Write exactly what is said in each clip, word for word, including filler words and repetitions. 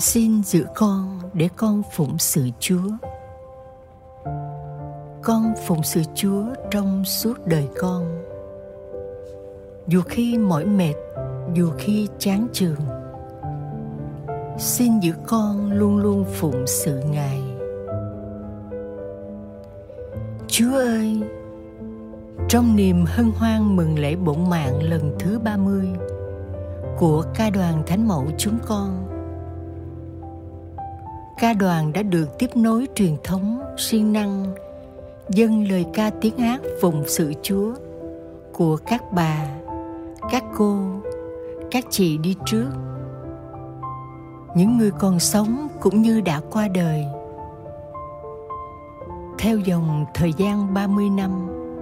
Xin giữ con để con phụng sự Chúa. Con phụng sự Chúa trong suốt đời con. Dù khi mỏi mệt, dù khi chán chường, xin giữ con luôn luôn phụng sự Ngài. Chúa ơi, trong niềm hân hoan mừng lễ bổn mạng lần thứ ba mươi của ca đoàn Thánh Mẫu chúng con, ca đoàn đã được tiếp nối truyền thống siêng năng dâng lời ca tiếng hát phụng sự Chúa của các bà, các cô, các chị đi trước, những người còn sống cũng như đã qua đời. Theo dòng thời gian ba mươi năm,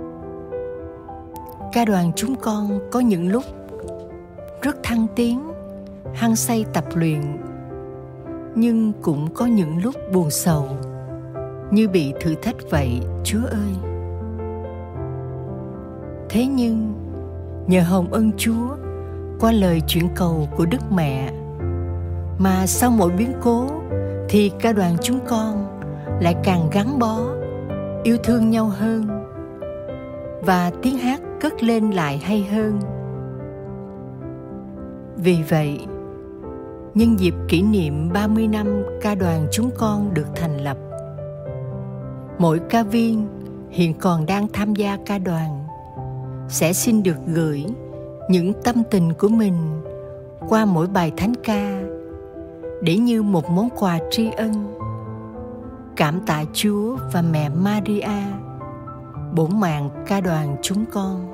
ca đoàn chúng con có những lúc rất thăng tiến, hăng say tập luyện, nhưng cũng có những lúc buồn sầu, như bị thử thách vậy, Chúa ơi. Thế nhưng, nhờ hồng ân Chúa, qua lời chuyển cầu của Đức Mẹ, mà sau mỗi biến cố thì ca đoàn chúng con lại càng gắn bó, yêu thương nhau hơn, và tiếng hát cất lên lại hay hơn. Vì vậy, nhân dịp kỷ niệm ba mươi năm ca đoàn chúng con được thành lập, mỗi ca viên hiện còn đang tham gia ca đoàn sẽ xin được gửi những tâm tình của mình qua mỗi bài thánh ca, để như một món quà tri ân, cảm tạ Chúa và mẹ Maria, bổn mạng ca đoàn chúng con.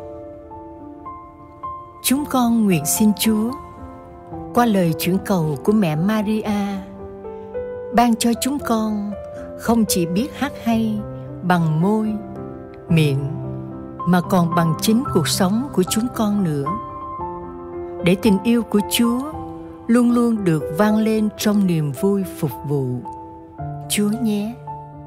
Chúng con nguyện xin Chúa, qua lời chuyển cầu của mẹ Maria, ban cho chúng con không chỉ biết hát hay bằng môi, miệng, mà còn bằng chính cuộc sống của chúng con nữa, để tình yêu của Chúa luôn luôn được vang lên trong niềm vui phục vụ Chúa nhé.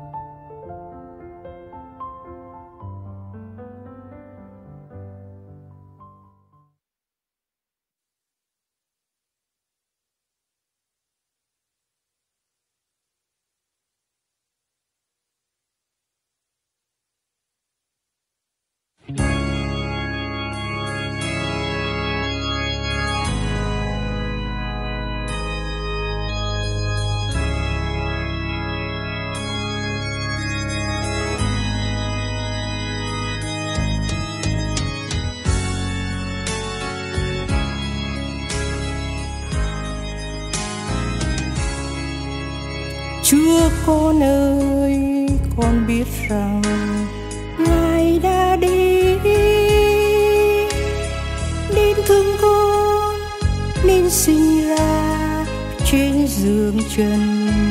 Chúa con ơi, con biết rằng Ngài đã đi, nên thương con, nên sinh ra trên giường trần,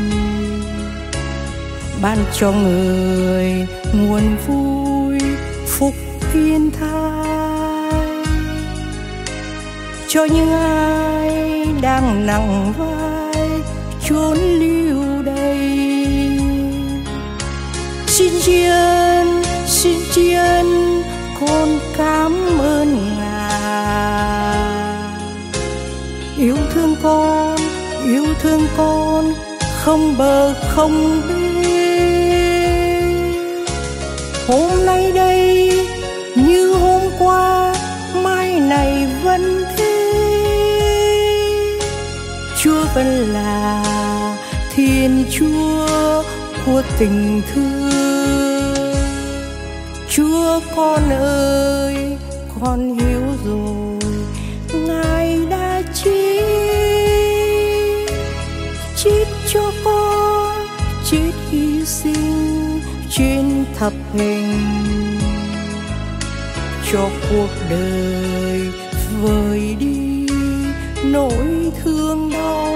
ban cho người nguồn vui phúc thiên thai, cho những ai đang nặng vai chốn lưu đày. Xin tri ân, xin tri ân, con cảm ơn Ngài. Yêu thương con, yêu thương con, không bờ không bến. Hôm nay đây như hôm qua, mai này vẫn thế. Chúa vẫn là Thiên Chúa của tình thương. Chúa con ơi, con hiểu rồi, Ngài đã chết, chết cho con, chết hy sinh trên thập hình, cho cuộc đời vơi đi nỗi thương đau,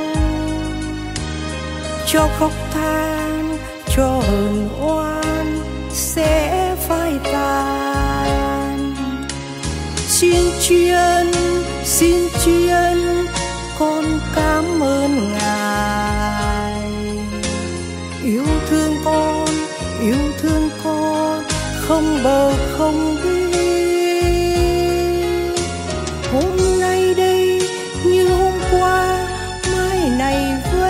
cho khóc than, cho hờn oan sẽ phai tàn. Xin tri ân, xin tri ân, con cảm ơn Ngài. Yêu thương con, yêu thương con, không bờ không bến. Hôm nay đây như hôm qua, mai này vẫn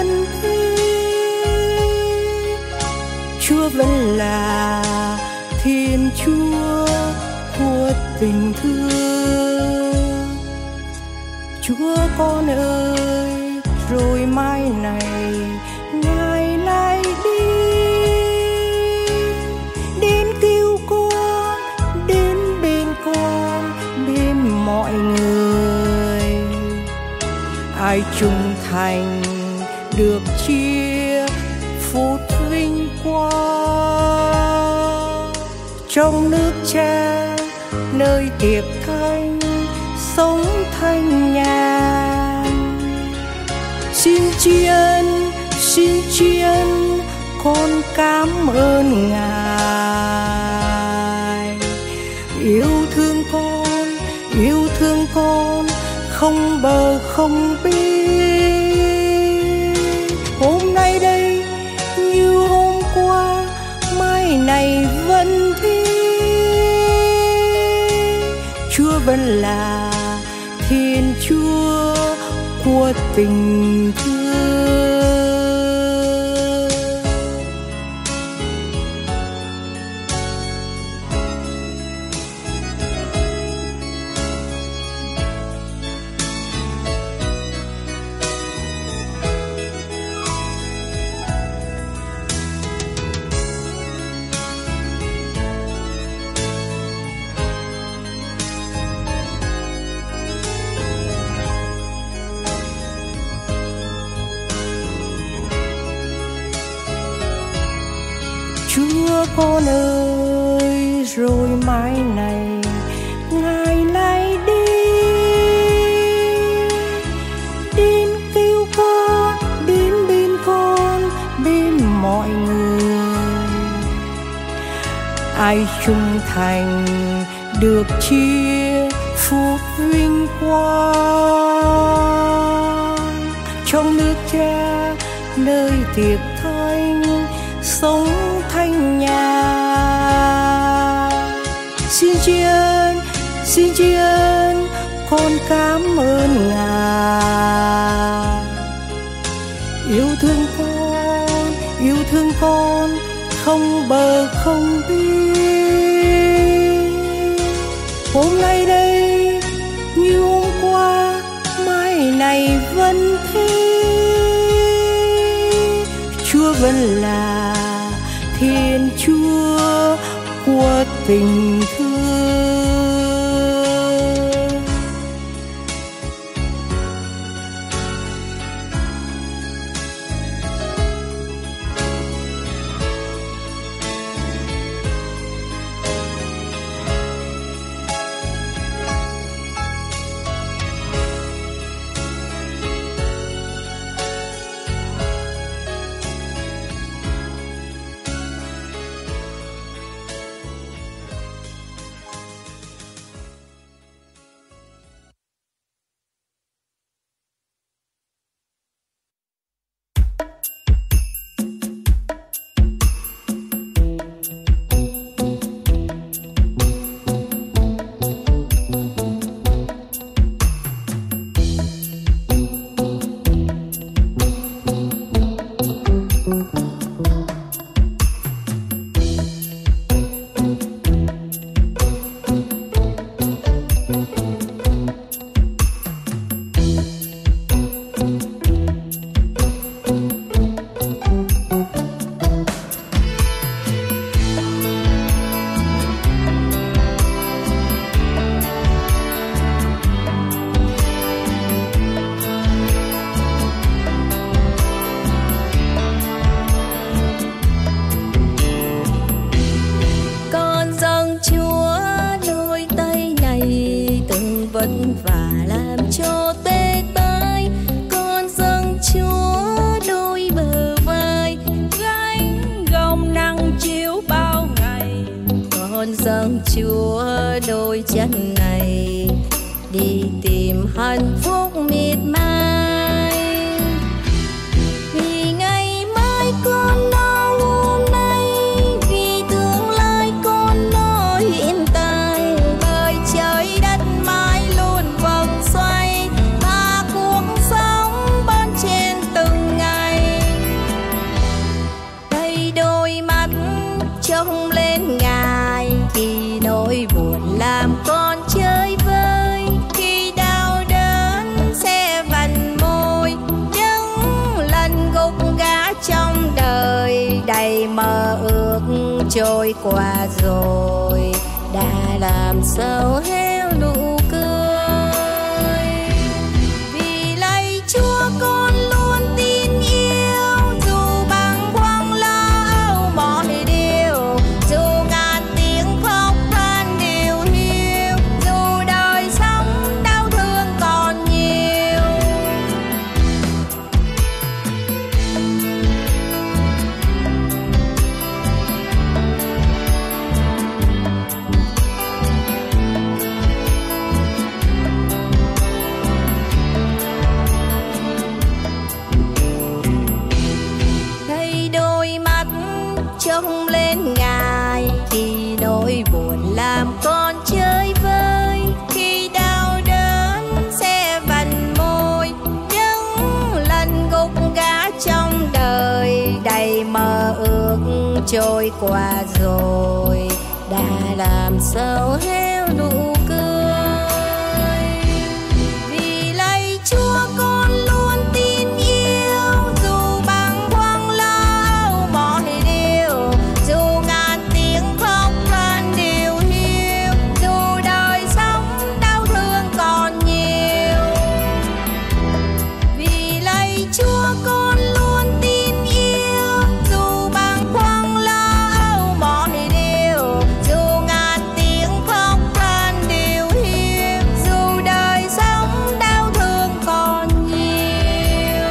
Chúa của tình thương. Chúa con ơi, rồi mai này Ngài lại đi, đến cứu con, đến bên con, bên mọi người. Ai trung thành được chia phút vinh quang, trong nước Cha nơi tiệc thánh sống thanh nhàn. Xin tri ân, xin tri ân, con cảm ơn Ngài. Yêu thương con, yêu thương con, không bờ không biết. Hôm nay đây như hôm qua, mai này vẫn thế. Chúa vẫn là Thiên Chúa của tình thương. Chúa con ơi, rồi mai này Ngài lại đi, đến cứu con, đến bên con, bên mọi người. Ai trung thành được chia phút vinh quang, trong nước Cha nơi tiệc thánh sống thanh nhàn. Xin tri ân, xin tri ân, con cảm ơn Ngài. Yêu thương con, yêu thương con, không bờ không biết. Hôm nay đây như hôm qua, mai này vẫn thế. Chúa vẫn là Thiên Chúa của tình thương. dâng Chúa đôi chân này đi tìm hạnh phúc miệt mài. Vì ngày mai con lo hôm nay, vì tương lai con lo hiện tại. Bởi trời đất mãi luôn vòng xoay, và cuộc sống bên trên từng ngày. Đây đôi mắt trông lên Ngài thì làm sâu héo nụ cười. Vì lạy Chúa con luôn tin yêu, dù bàng hoàng lo âu mọi điều, dù ngàn tiếng khóc than điều hiu, dù đời sống đau thương còn nhiều. Thấy đôi mắt trông lên Ngài, khi nỗi buồn làm con chơi vơi, khi đau đớn sẽ vằn môi, những lần gục ngã trong đời đầy mơ ước trôi qua rồi, đã làm sâu héo nụ cười. Vì lạy Chúa con luôn tin yêu, dù bàng hoàng lo âu mọi điều, dù ngàn tiếng khóc than điều hiu, dù đời sống đau thương còn nhiều. Vì lạy Chúa con luôn tin yêu, dù bàng hoàng lo âu mọi điều, dù ngàn tiếng khóc than điều hiu, dù đời sống đau thương còn nhiều.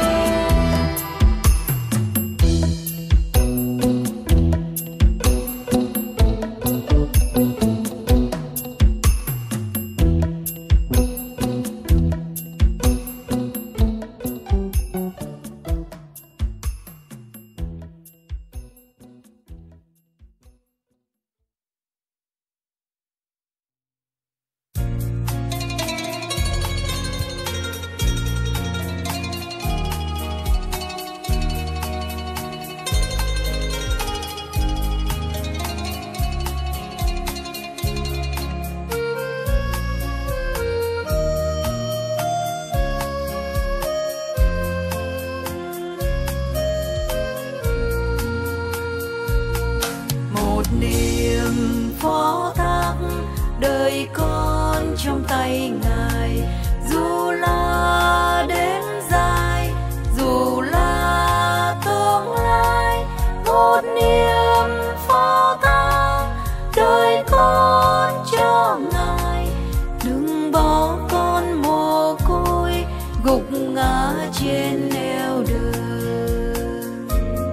Một niềm phó thác đời con trong tay Ngài, dù là đến dài, dù là tương lai. Một niềm phó thác đời con cho Ngài, đừng bỏ con mồ côi gục ngã trên nẻo đường.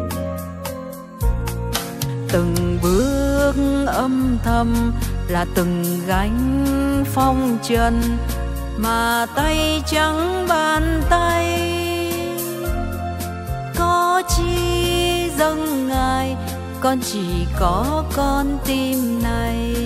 Từng bước âm thầm là từng gánh phong trần, mà tay trắng bàn tay. Có chi dâng Ngài, con chỉ có con tim này.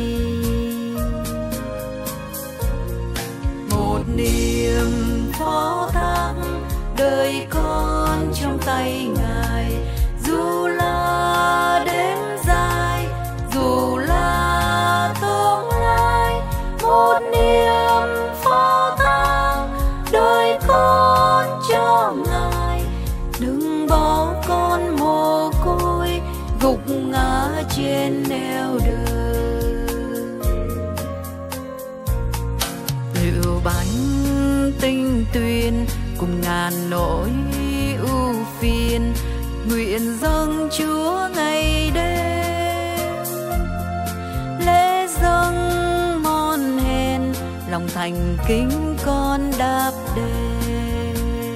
Một niềm phó thác đời con trong tay Ngài, dù là đến dài, dù là tương lai. Một niềm phó thác đời con cho Ngài, đừng bỏ con mồ côi gục ngã trên nẻo đường. Rượu bánh tinh tuyền cùng ngàn nỗi ưu phiền, nguyện dâng Chúa ngày đêm. Lễ dâng mòn hèn, lòng thành kính con đáp đền.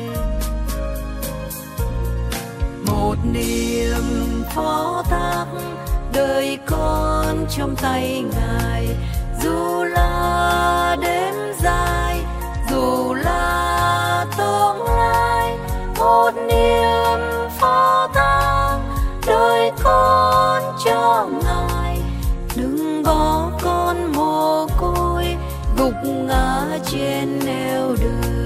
Một niềm phó thác đời con trong tay Ngài, dù là đến dài, dù là tương lai. Một niềm phó thác đời con cho Ngài, đừng bỏ con mồ côi gục ngã trên nẻo đường.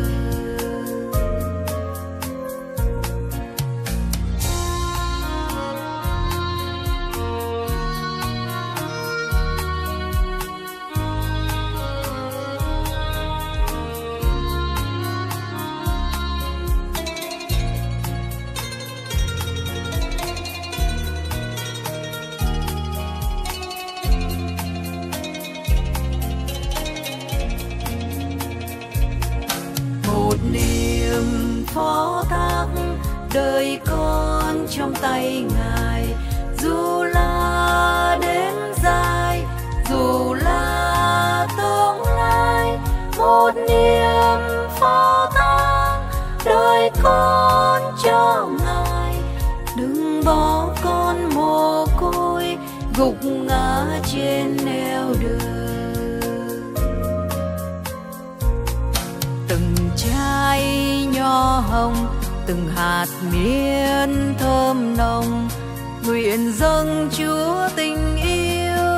phó thác đời con trong tay Ngài. Dù là đến dài, dù là tương lai, một niềm phó thác đời con cho Ngài. Đừng bỏ con mồ côi gục ngã trên nẻo đường. Từng trái nho hồng, từng hạt miên thơm nồng, nguyện dâng Chúa tình yêu.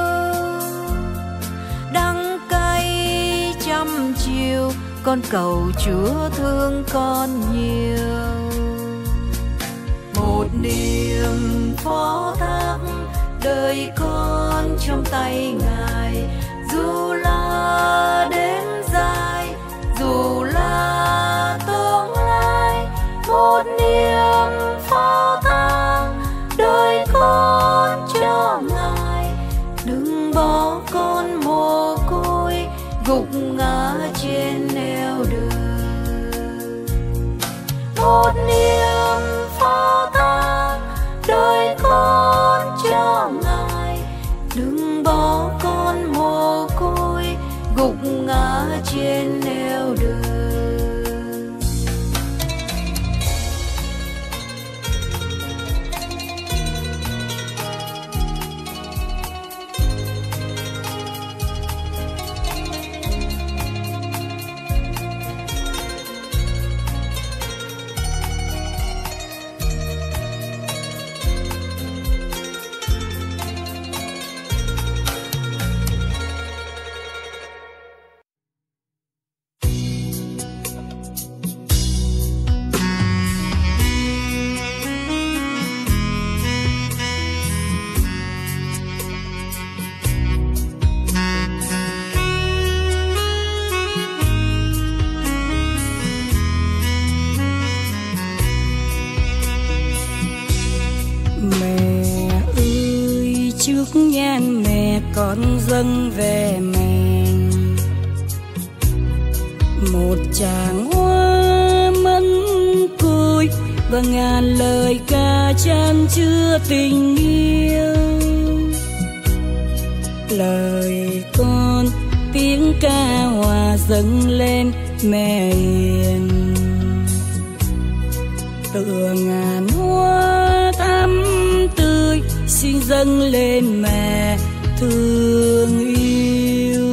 Đắng cay trăm chiều, con cầu Chúa thương con nhiều. Một niềm phó thác đời con trong tay Ngài. Dù là đến dài, dù là tương lai, một niềm phó thác đời con cho Ngài. Đừng bỏ con mồ côi gục ngã trên nẻo đường. Một niềm phó thác đời con cho Ngài. Đừng bỏ con mồ côi gục ngã trên nẻo đường. Nhan mẹ con dâng về mẹ một tràng hoa mẫn côi và ngàn lời ca chan chứa tình yêu. Lời con tiếng ca hòa dâng lên mẹ hiền, tựa ngàn hoa thắm tươi xin dâng lên mẹ thương yêu.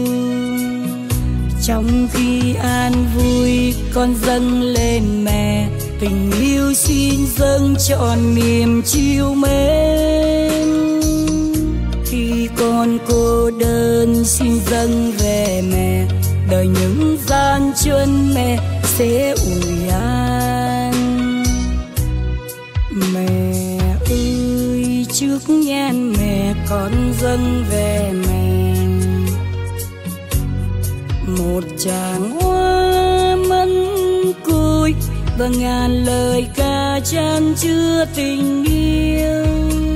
Trong khi an vui con dâng lên mẹ tình yêu xin dâng trọn niềm chiều mến. Khi con cô đơn xin dâng về mẹ, đời những gian chân mẹ sẽ ủi an. Mẹ ơi trước nhan mẹ con dâng về mẹ một tràng hoa mẫn côi và ngàn lời ca chan chứa tình yêu.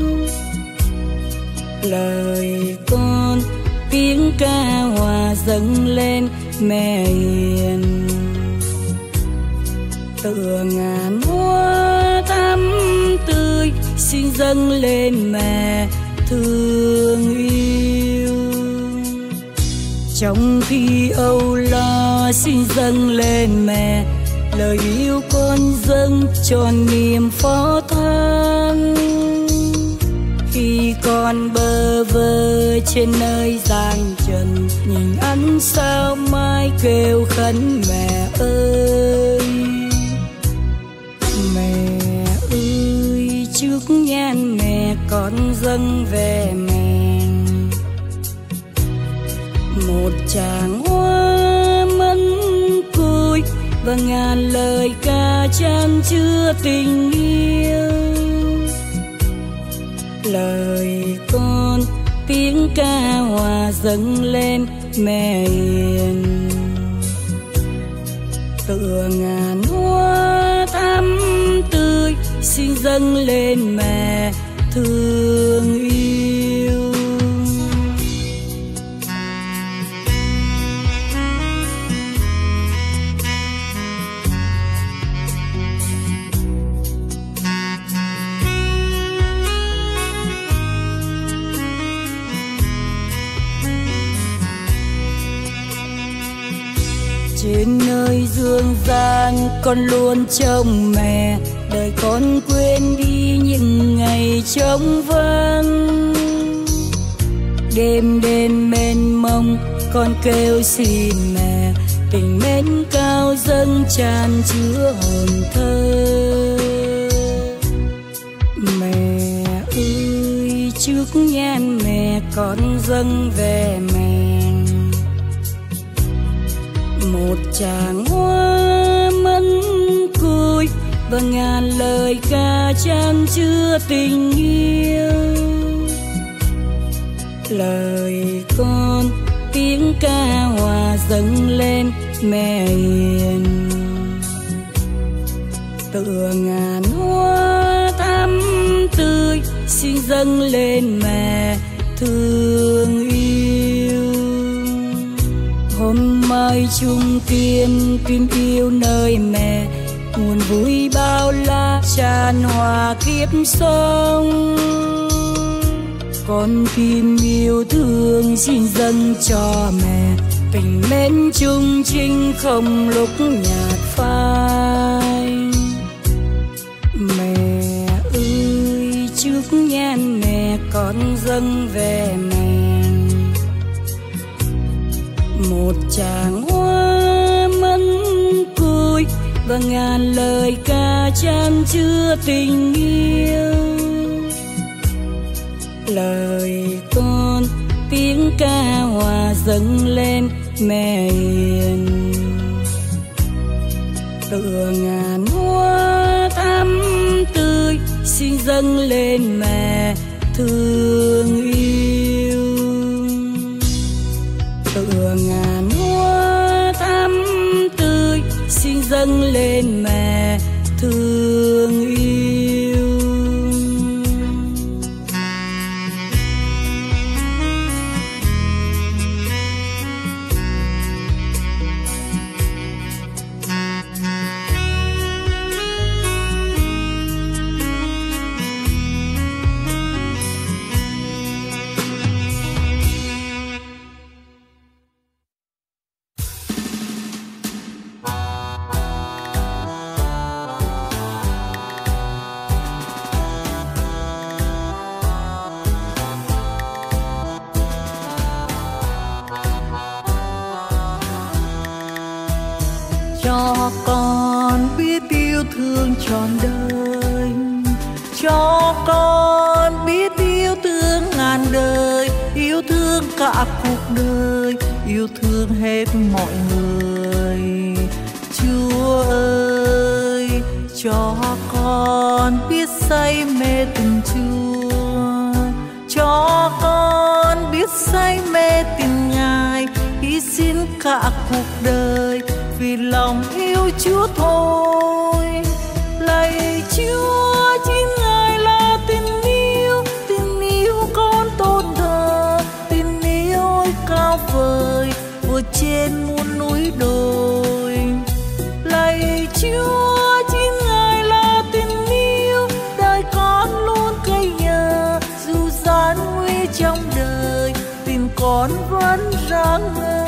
Lời con tiếng ca hòa dâng lên mẹ hiền, tựa ngàn hoa thắm tươi xin dâng lên mẹ thương yêu. Trong khi âu lo xin dâng lên mẹ lời yêu con dâng tròn niềm phó thác. Khi con bơ vơ trên nơi giang trần, nhìn ánh sao mai kêu khấn mẹ ơi. Mẹ ơi trước nhan mẹ con dâng về mẹ một tràng hoa mẫn côi và ngàn lời ca chan chứa tình yêu. Lời con tiếng ca hòa dâng lên mẹ hiền, tựa ngàn hoa thắm tươi xin dâng lên mẹ thương yêu. Trên nơi dương gian con luôn trông mẹ, đời con quên đi những ngày trống vắng. Đêm đêm mênh mông con kêu xin mẹ, tình mến cao dâng tràn chứa hồn thơ. Mẹ ơi trước nhan mẹ con dâng về mẹ một tràng hoa mẫn côi và ngàn lời ca chan chứa tình yêu. Lời con tiếng ca hòa dâng lên mẹ hiền, tựa ngàn hoa thắm tươi xin dâng lên mẹ thương yêu. Hôm mai chung kiên tin yêu nơi mẹ, nguồn vui bao la tràn hòa kiếp sống. Con tim yêu thương xin dâng cho mẹ, tình mến chung trinh không lúc nhạt phai. Mẹ ơi trước nhan mẹ con dâng về mẹ một tràng hoa mẫn côi và ngàn lời ca chan chứa tình yêu. Lời con tiếng ca hòa dâng lên mẹ hiền, tựa ngàn hoa thắm tươi xin dâng lên mẹ thương yêu. Tựa ngàn hoa thắm tươi xin dâng lên mẹ thương yêu. Cho con biết yêu thương trọn đời, cho con biết yêu thương ngàn đời, yêu thương cả cuộc đời, yêu thương hết mọi người. Chúa ơi cho con biết say mê tình Chúa, cho con biết say mê tình Ngài, hy sinh cả cuộc đời vì lòng yêu Chúa thôi. Lạy Chúa chính Ngài là tình yêu, tình yêu con tôn thờ, tình yêu ôi cao vời vượt trên muôn núi đồi. Lạy Chúa chính Ngài là tình yêu, đời con luôn cậy nhờ, dù gian nguy trong đời tình con vẫn rạng ngời.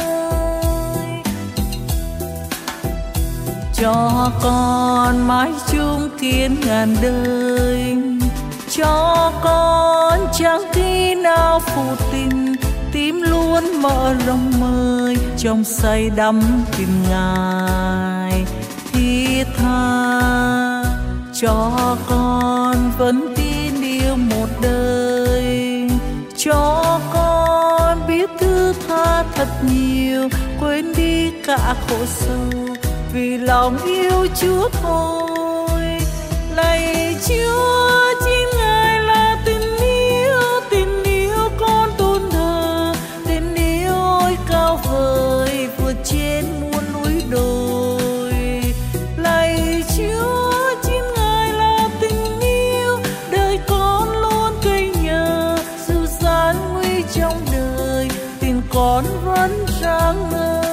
Cho con mãi chung kiên ngàn đời, cho con chẳng khi nào phụ tình, tim luôn mở lòng mời trong say đắm tình Ngài thiết tha. Cho con vẫn tin yêu một đời, cho con biết thứ tha thật nhiều, quên đi cả khổ sầu vì lòng yêu Chúa thôi. Lạy Chúa chính Ngài là tình yêu, tình yêu con tôn thờ, tình yêu ôi cao vời vượt trên muôn núi đồi. Lạy Chúa chính Ngài là tình yêu, đời con luôn cậy nhờ, dù gian nguy trong đời tình con vẫn rạng ngời.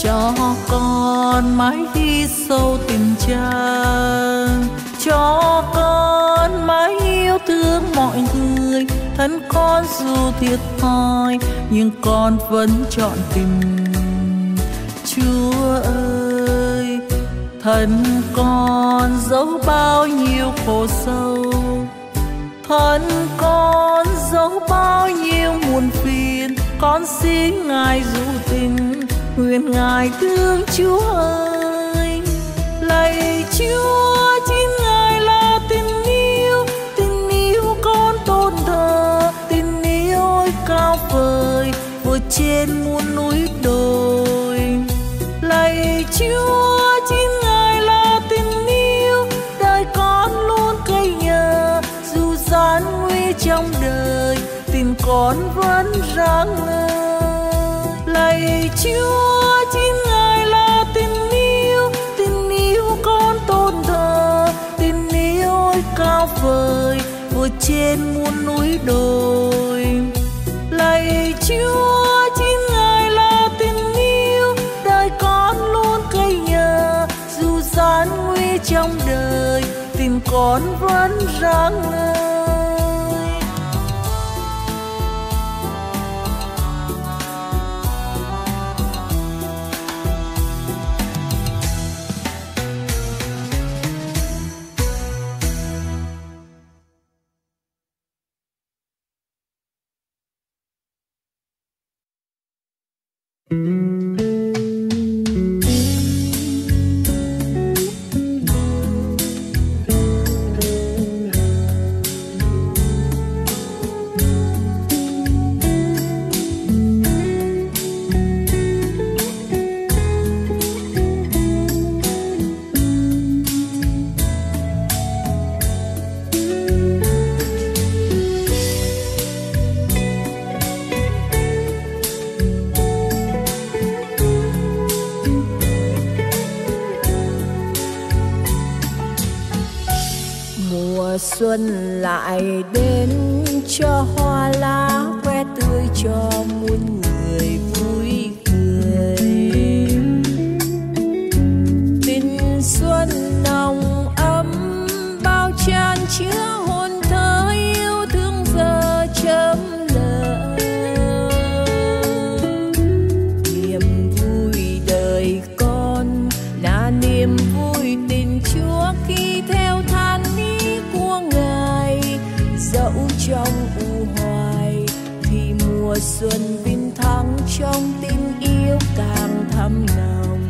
cho con mãi ghi sâu tình cha, cho con mãi yêu thương mọi người. Thân con dù thiệt thòi nhưng con vẫn chọn tình Chúa ơi. Thân con dẫu bao nhiêu khổ sâu, thân con dẫu bao nhiêu muộn phiền, con xin Ngài dụ tình, nguyện Ngài thương Chúa ơi. Lạy Chúa, chính Ngài là tình yêu, tình yêu con tôn thờ, tình yêu ơi cao vời vượt trên muôn núi đồi. Lạy Chúa, chính Ngài là tình yêu, đời con luôn cậy nhờ, dù gian nguy trong đời tình con vẫn rạng ngời. Lạy Chúa, chính Ngài là tình yêu, tình yêu con tôn thờ, tình yêu ơi cao vời vượt trên muôn núi đồi. Lạy Chúa, chính Ngài là tình yêu, đời con luôn cậy nhờ, dù gian nguy trong đời tình con vẫn rạng ngời. Xuân lại đến cho hoa lá que tươi, cho muôn người vui cười. Tình xuân nồng ấm bao tràn chứa hồn thơ, yêu thương giờ chớm nở. Niềm vui đời con là niềm vui tình Chúa khi theo than của Ngài. Dẫu trong u hoài thì mùa xuân vinh thắng, trong tình yêu càng thắm nồng.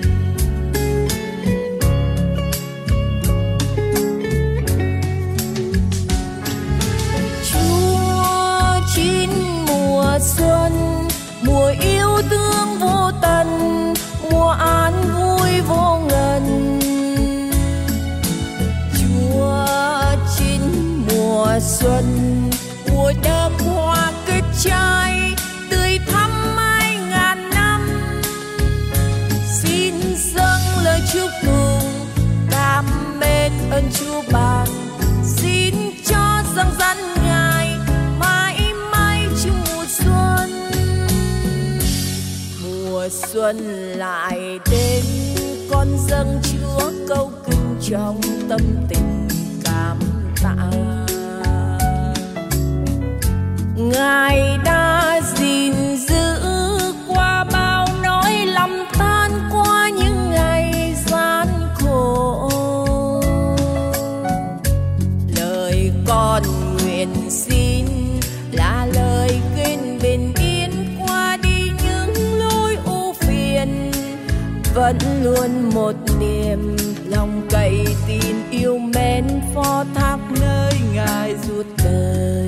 Chúa chín mùa xuân, mùa yêu thương vô tận, mùa an vui vô ngần. Mùa xuân, mùa đơm hoa kết trái, tươi thắm mai ngàn năm. Xin dâng lời chúc mừng, cảm mến ơn Chúa ban. Xin cho dâng dẫn Ngài mãi mãi trong mùa xuân. Mùa xuân lại đến, con dâng Chúa câu kinh trong tâm tình cảm tạ. Ngài đã gìn giữ qua bao nỗi lầm than, qua những ngày gian khổ. Lời con nguyện xin là lời kinh bình yên, qua đi những lối ưu phiền. Vẫn luôn một niềm lòng cậy tin yêu mến, phó thác nơi Ngài suốt đời.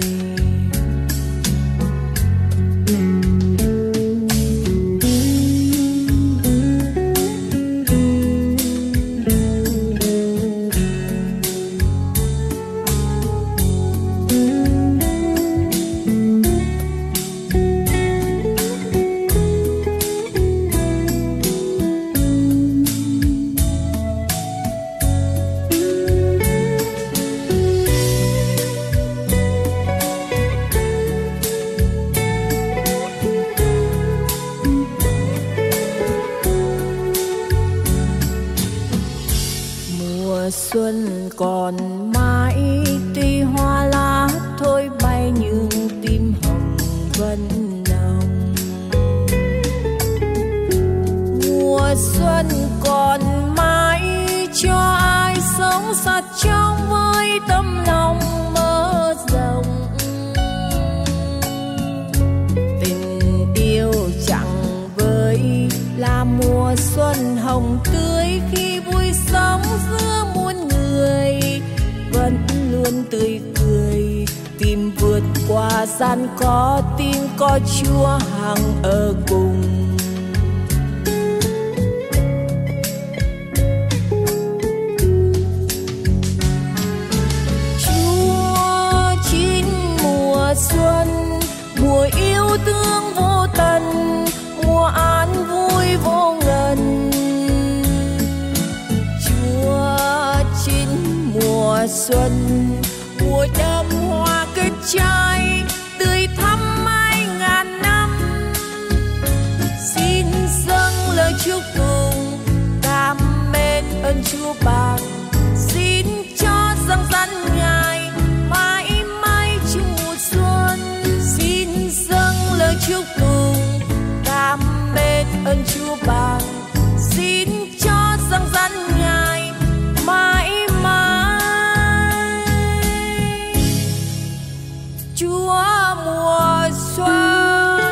tìm vượt qua gian khó, tin có Chúa hằng ở cùng. Chúa chín mùa xuân, mùa yêu thương vô tận, mùa an vui vô ngần. Chúa chín mùa xuân, mùa đơm hoa kết trái, tươi thắm mãi ngàn năm. Xin dâng lời chúc tụng, cảm mến ơn Chúa ban. Xin cho dâng dẫn Ngài mãi mãi chung mùa xuân. Xin dâng lời chúc tụng, cảm mến ơn Chúa ban. Xin cho dâng dẫn Ngài mãi mãi Chúa mùa xuân.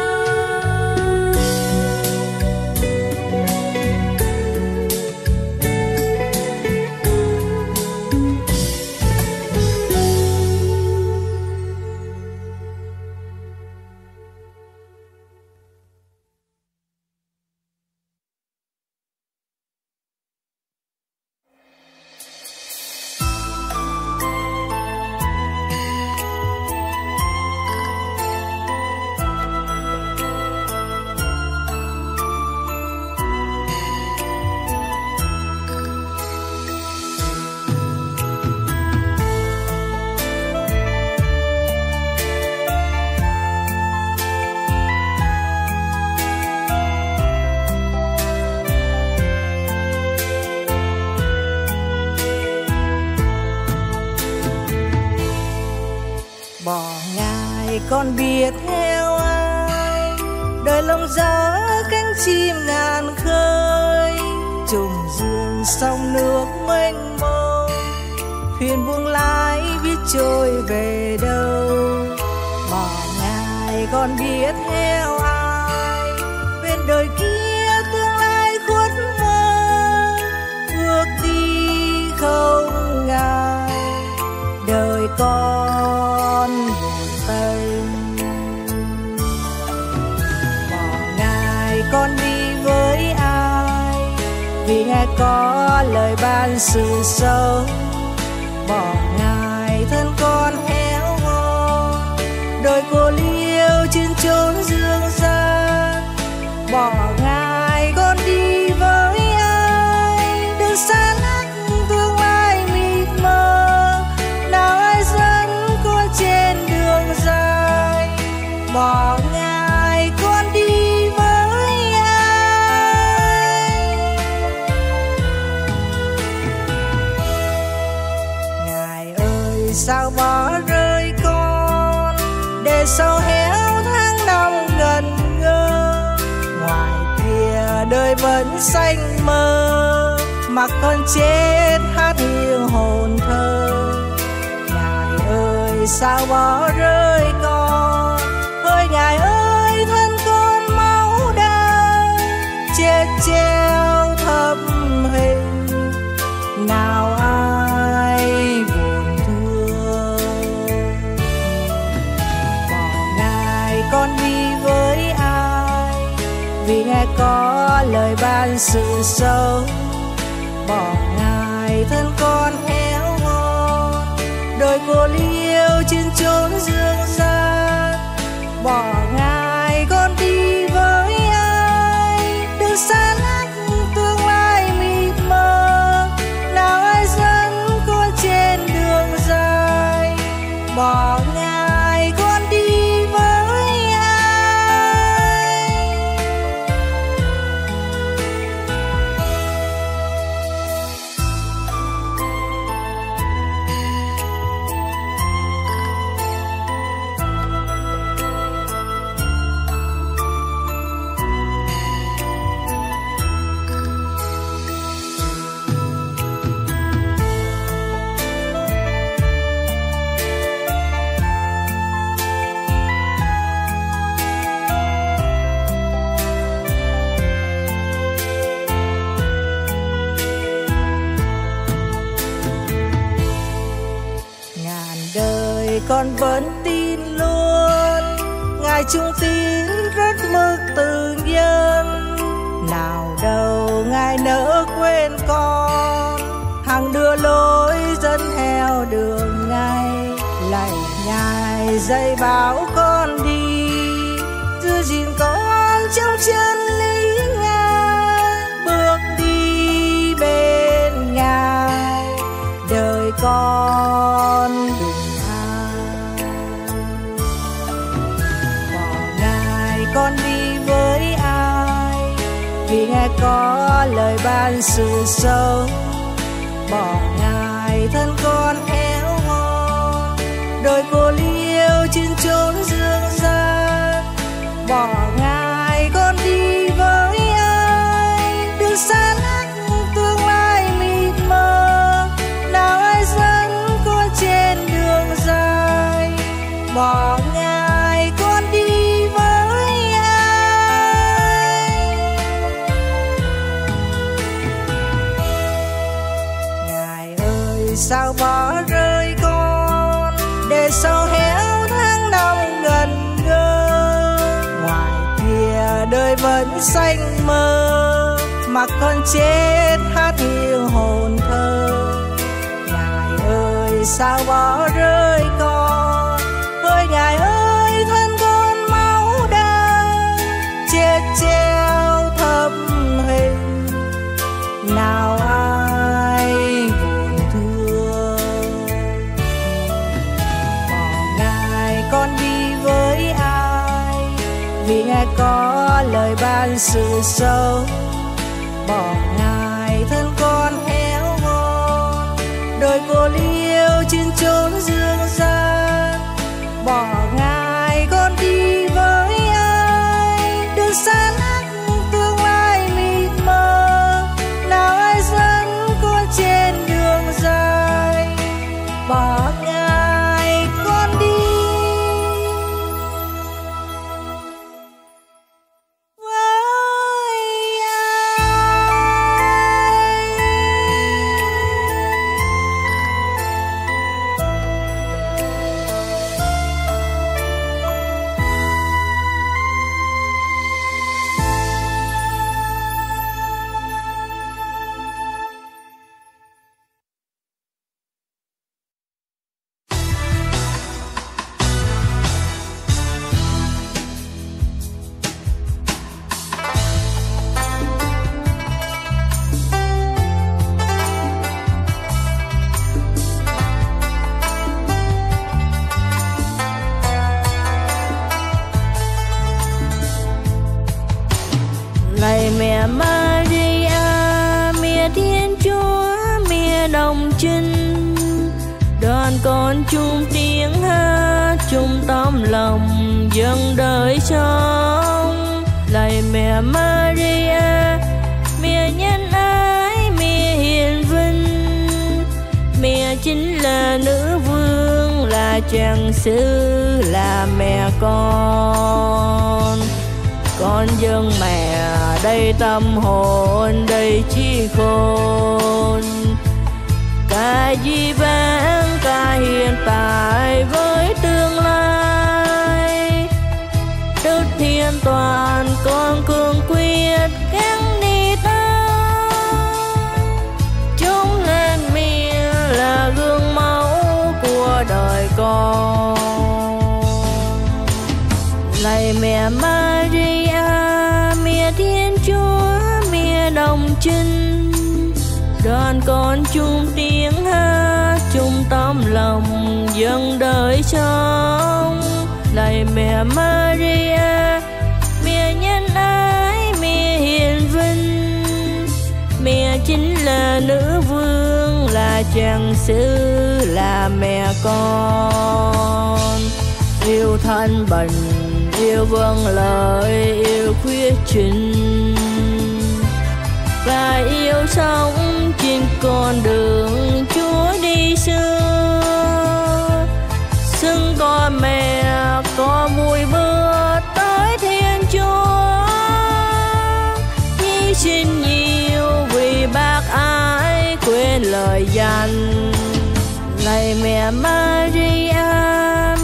Bỏ Ngài con biết theo ai, đời lòng gió cánh chim ngàn khơi, trùng dương sông nước mênh mông, thuyền buông lái biết trôi về đâu. Bỏ Ngài con biết theo ai, bên đời kia tương lai khuất mơ, bước đi không Ngài đời con buồn tênh. Bỏ Ngài con đi với ai, vì Ngài có lời ban sự sống. Bỏ Ngài thân con héo hon, đôi cô liêu trên chốn dương gian. Bỏ Ngài con đi với ai, đừng xa lắc tương lai mịt mờ, nào ai dẫn con trên đường dài. Bỏ Ngài con đi với ai, Ngài ơi sao bỏ rơi con, để sau héo tháng năm gần ngơ. Ngoài kia đời vẫn xanh mơ, mặc con chết hát hiu hồn thơ. Ngài ơi sao bỏ rơi con, hỡi Ngài ơi thân con máu đau, chết treo thập hình, nào ai buồn thương. Bỏ Ngài con đi với ai, vì Ngài có lời ban sự sống. Bỏ Ngài thân con héo hon, đôi cô liêu trên chốn dương gian. Bỏ Ngài con đi với ai, đừng xa lắc tương lai mịt mờ, nào ai dẫn con trên đường dài. Bỏ Ngài con đi với ai. con vẫn tin luôn Ngài trung tín rất mức từ nhân. Nào đâu Ngài nỡ quên con, hằng đưa lối dẫn theo đường Ngài. Lạy Ngài dạy bảo con đi, giữ gìn con trong chân lý Ngài. Bước đi bên Ngài, đời con bình an. Bỏ Ngài con đi với ai, vì Ngài có lời ban sự sống. Bỏ Ngài thân con héo hon, đôi cô liêu trên chốn dương gian. Bỏ Ngài con đi với ai, đường xa lắc tương lai mịt mờ. Nào ai dẫn con trên đường dài, bỏ Ngài con đi với ai. Ngài ơi sao bỏ rơi con, để sau héo tháng năm gần ngơ. Ngoài kia đời vẫn xanh mơ, mặc con chết hát hiu hồn thơ. Ngài ơi sao bỏ rơi con, ơi Ngài ơi thân con máu đau, chết treo thập hình. Nào ai buồn thương, bỏ Ngài con đi với ai, vì Ngài có lời ban sự sống. Bỏ Ngài thân con héo hon, đôi cô liêu trên chốn dương gian. Bỏ Ngài con đi với ai, đường xa lắc tương lai mịt mờ. Nào ai dẫn con trên đường dài, bỏ Ngài con đi với Lạy mẹ Maria, mẹ Thiên Chúa, mẹ đồng trinh, đoàn con chung tiếng hát, chung tấm lòng dâng đời sống. Lạy mẹ Maria, mẹ nhân ái, mẹ hiền vinh, mẹ chính là nữ vương, là trang sư, là mẹ con. Con dâng mẹ đầy tâm hồn, đầy trí khôn, cả di vãng, cả hiện tại với tương lai. Đức Thiên Toàn con cương quyết gắng đi tới, chúng lên mẹ là gương mẫu của đời con. Lạy mẹ Maria, mẹ Thiên Chúa, mẹ đồng trinh, đoàn con chung tiếng hát, chung tấm lòng dâng đời sống. Lạy mẹ Maria, mẹ nhân ái, mẹ hiền vinh, mẹ chính là nữ vương, là trang sư, là mẹ con. Yêu thân bình, yêu vâng lời, yêu khuyết trình, và yêu sống trên con đường Chúa đi xưa. Xưng con mẹ có mùi bước tới Thiên Chúa, hy sinh nhiều vì bác ái quên lời dặn. Lạy mẹ Maria,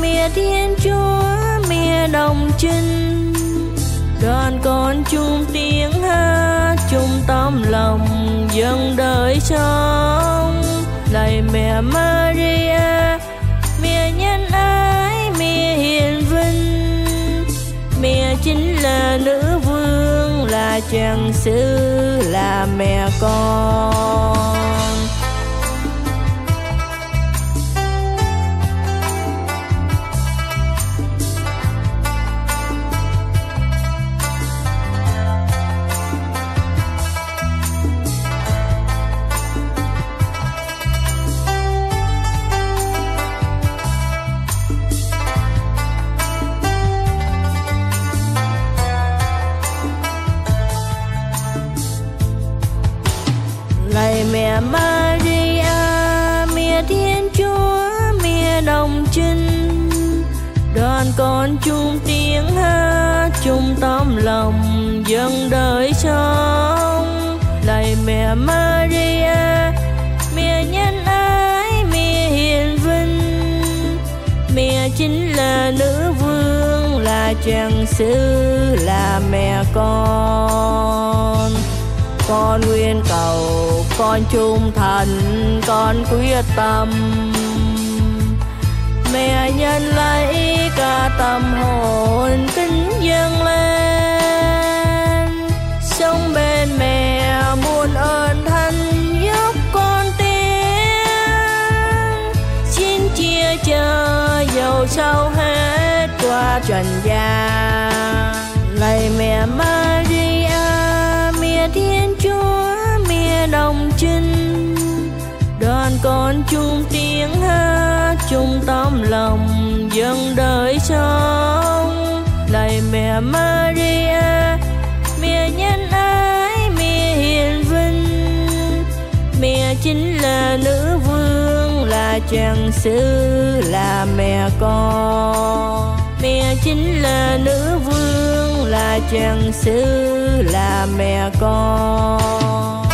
chinh. Đoàn con chung tiếng hát chung tấm lòng dân đời sống. Lạy mẹ Maria, mẹ nhân ái, mẹ hiền vinh. Mẹ chính là nữ vương, là trang sư, là mẹ con. Lạy mẹ Maria, mẹ Thiên Chúa, mẹ đồng trinh. Đoàn con chung tiếng hát chung tấm lòng dân đời sống. Lạy mẹ Maria, mẹ nhân ái, mẹ hiền vinh. Mẹ chính là nữ vương, là trang sư, là mẹ con. Con nguyện cầu, con trung thành, con quyết tâm. Mẹ nhân lấy cả tâm hồn kính dâng lên. Sống bên mẹ muôn ơn thanh giúp con tiến. Xin chia chở dầu sâu hết qua trần gian. Lạy mẹ Maria, mẹ Thiên Chúa, mẹ đồng trinh. Đoàn con chung tiếng hát chung tấm lòng dân đời sống. Lạy mẹ Maria, mẹ nhân ái, mẹ hiền vinh. Mẹ chính là nữ vương, là trang sư, là mẹ con. Mẹ chính là nữ vương, là trang sư, là mẹ con.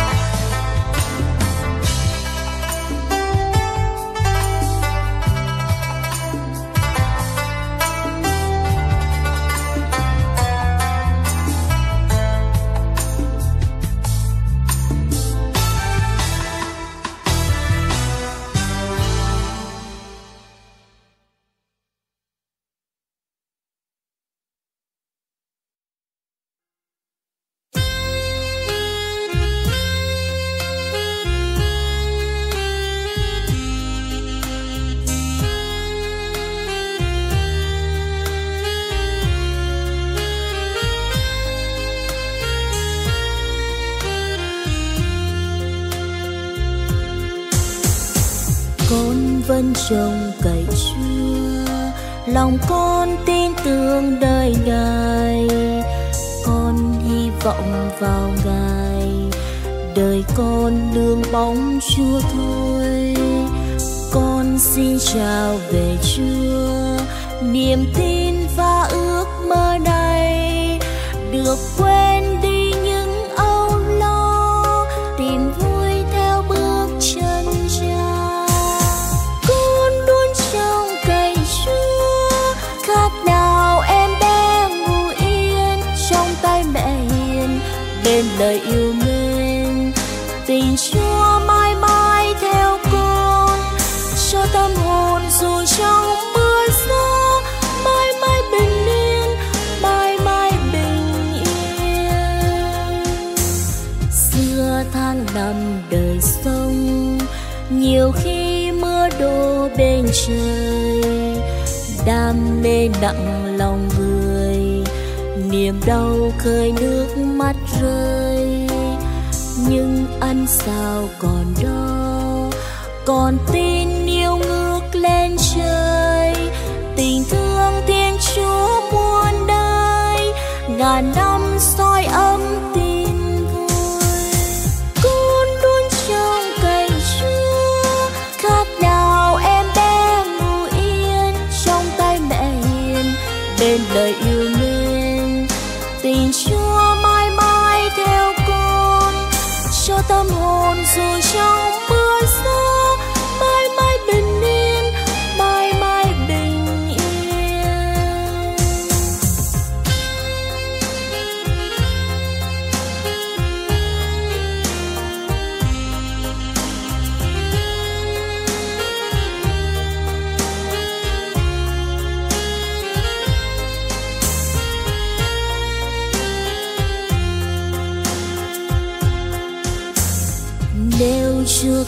Con vẫn trông cậy Chúa, lòng con tin tưởng đời Ngài. Con hy vọng vào Ngài, đời con nương bóng Chúa thôi. Con xin chào về Chúa, niềm tin và ước mơ này được quên đi những âu lo, tìm vui theo bước chân Cha. Con luôn trông cậy Chúa, khác nào em bé ngủ yên trong tay mẹ hiền, bên lời yêu mến. Tình Chúa mãi mãi theo con, cho tâm hồn dù trong mưa gió mãi mãi bình yên, mãi mãi bình yên. Xưa tháng năm đời sống, nhiều khi mưa đổ bên trời, đam mê nặng lòng người, niềm đau khơi nước mắt rơi. Nhưng ăn sao còn đó, còn tin yêu ngước lên trời. Tình thương Thiên Chúa muôn đời, ngàn năm soi ấm tin vui. Con luôn trông cậy Chúa, khác nào em bé ngủ yên trong tay mẹ hiền, bên lời yêu mến. Tình Chúa mãi mãi theo con, cho tâm hồn dù trong mưa gió mãi mãi bình yên, mãi mãi bình yên.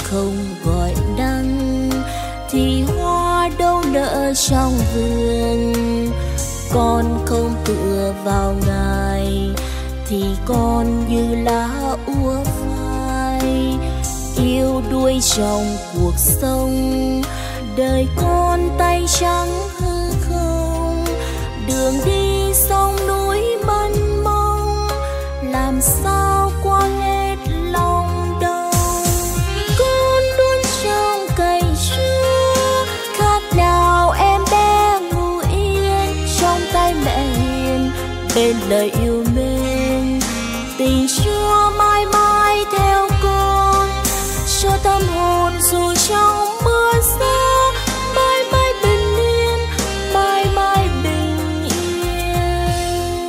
không gọi nắng thì hoa đâu nở trong vườn. Con không tựa vào ngài thì con như lá úa phai. Yêu đuôi trong cuộc sống, đời con tay trắng hư không. Đường đi sông núi mênh mông, làm sao qua hết lòng đâu. Con luôn trong cây chúa, khác nào em bé ngủ yên trong tay mẹ hiền. Bên lời yêu mến, tình Chúa mãi mãi theo con, cho tâm hồn dù trong mưa gió mãi mãi bình yên, mãi mãi bình yên.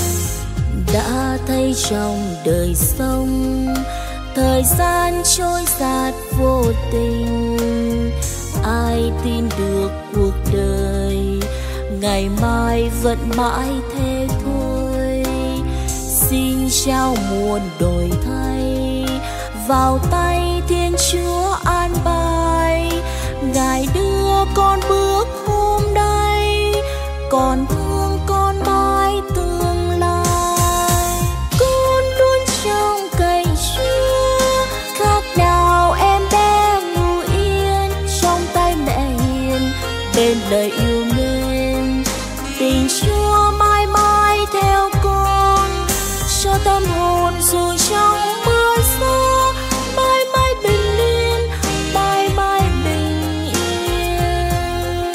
Đã thấy trong đời sống thời gian trôi dạt vô tình, ai tin được cuộc đời ngày mai vẫn mãi thế thôi. Xin trao muôn đổi thay vào tay Thiên Chúa an bài. Ngài đưa con bước hôm nay, còn thương con mãi tương lai. Con luôn trong cây Chúa, khác nào em bé ngủ yên trong tay mẹ hiền. Bên lời yêu mến, tình Chúa mãi mãi theo con, cho tâm hồn dù trong mưa gió mãi mãi bình yên, mãi mãi bình yên.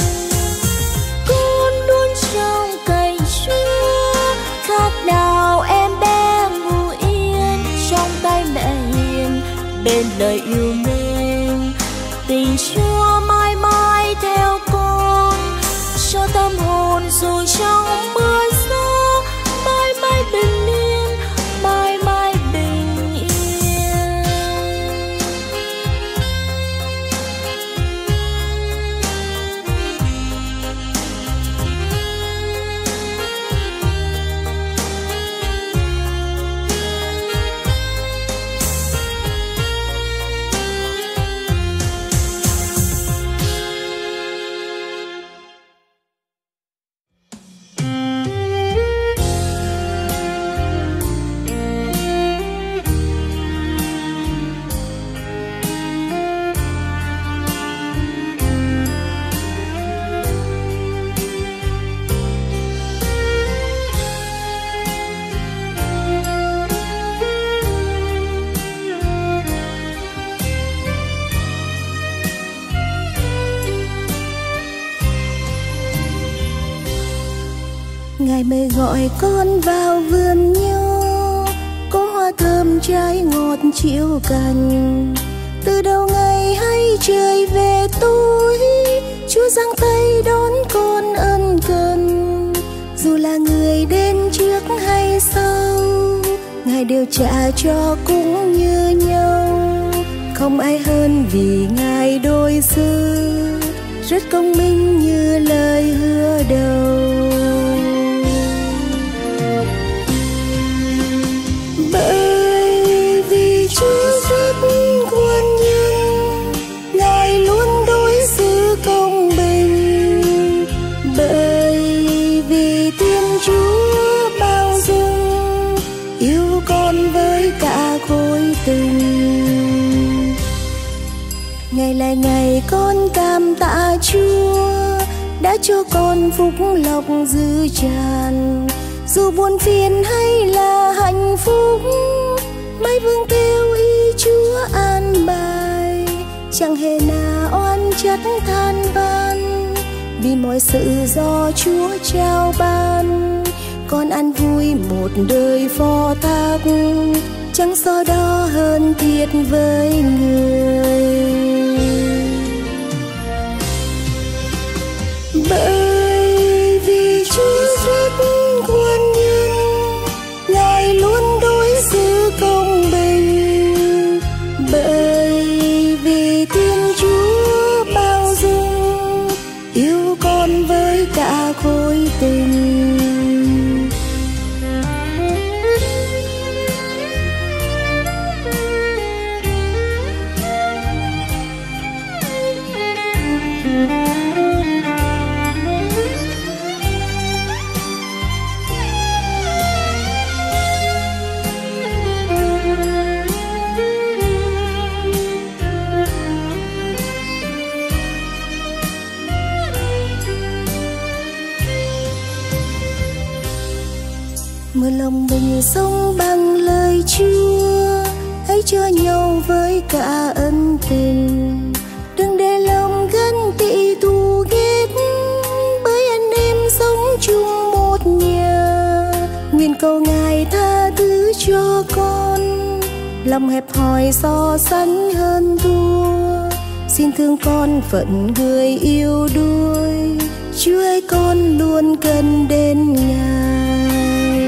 Con luôn trong cây Chúa, khác nào em bé ngủ yên trong tay mẹ hiền. Bên lời yêu mến, tình Chúa mãi mãi theo con, cho tâm hồn dù trong mưa gió mãi mãi bình yên, mãi mãi bình yên. Ngài mới gọi con vào vườn nho, có hoa thơm trái ngọt chiếu cành. Từ đầu ngày hay trời về tối, Chúa giang tay đón con ân cần. Dù là người đến trước hay sau, Ngài đều trả cho cũng như nhau. Không ai hơn vì Ngài đối xử, rất công minh như lời hứa đầu. Bởi vì Chúa rất quân nhân, Ngài luôn đối xử công bình. Bởi vì Thiên Chúa bao dung, yêu con với cả khối tình. Ngày lại ngày con cảm tạ Chúa đã cho con phúc lộc dư tràn. Dù buồn phiền hay là hạnh phúc, mãi vương theo ý Chúa an bài. Chẳng hề nào oan trách than van, vì mọi sự do Chúa trao ban. Con ăn vui một đời phó thác, chẳng so đo hơn thiệt với người. Bởi vì Chúa rất quân nhân, Ngài luôn đối xử công bình. Bởi vì Thiên Chúa bao dung, yêu con với cả khối tình. Mở lòng mình sống bằng lời Chúa, hãy cho nhau với cả ân tình. Đừng để lòng ganh tị thù ghét, bởi anh em sống chung một nhà. Nguyện cầu Ngài tha thứ cho con, lòng hẹp hòi so sánh hơn thua. Xin thương con phận người yêu đuối, Chúa ơi con luôn cần đến Ngài.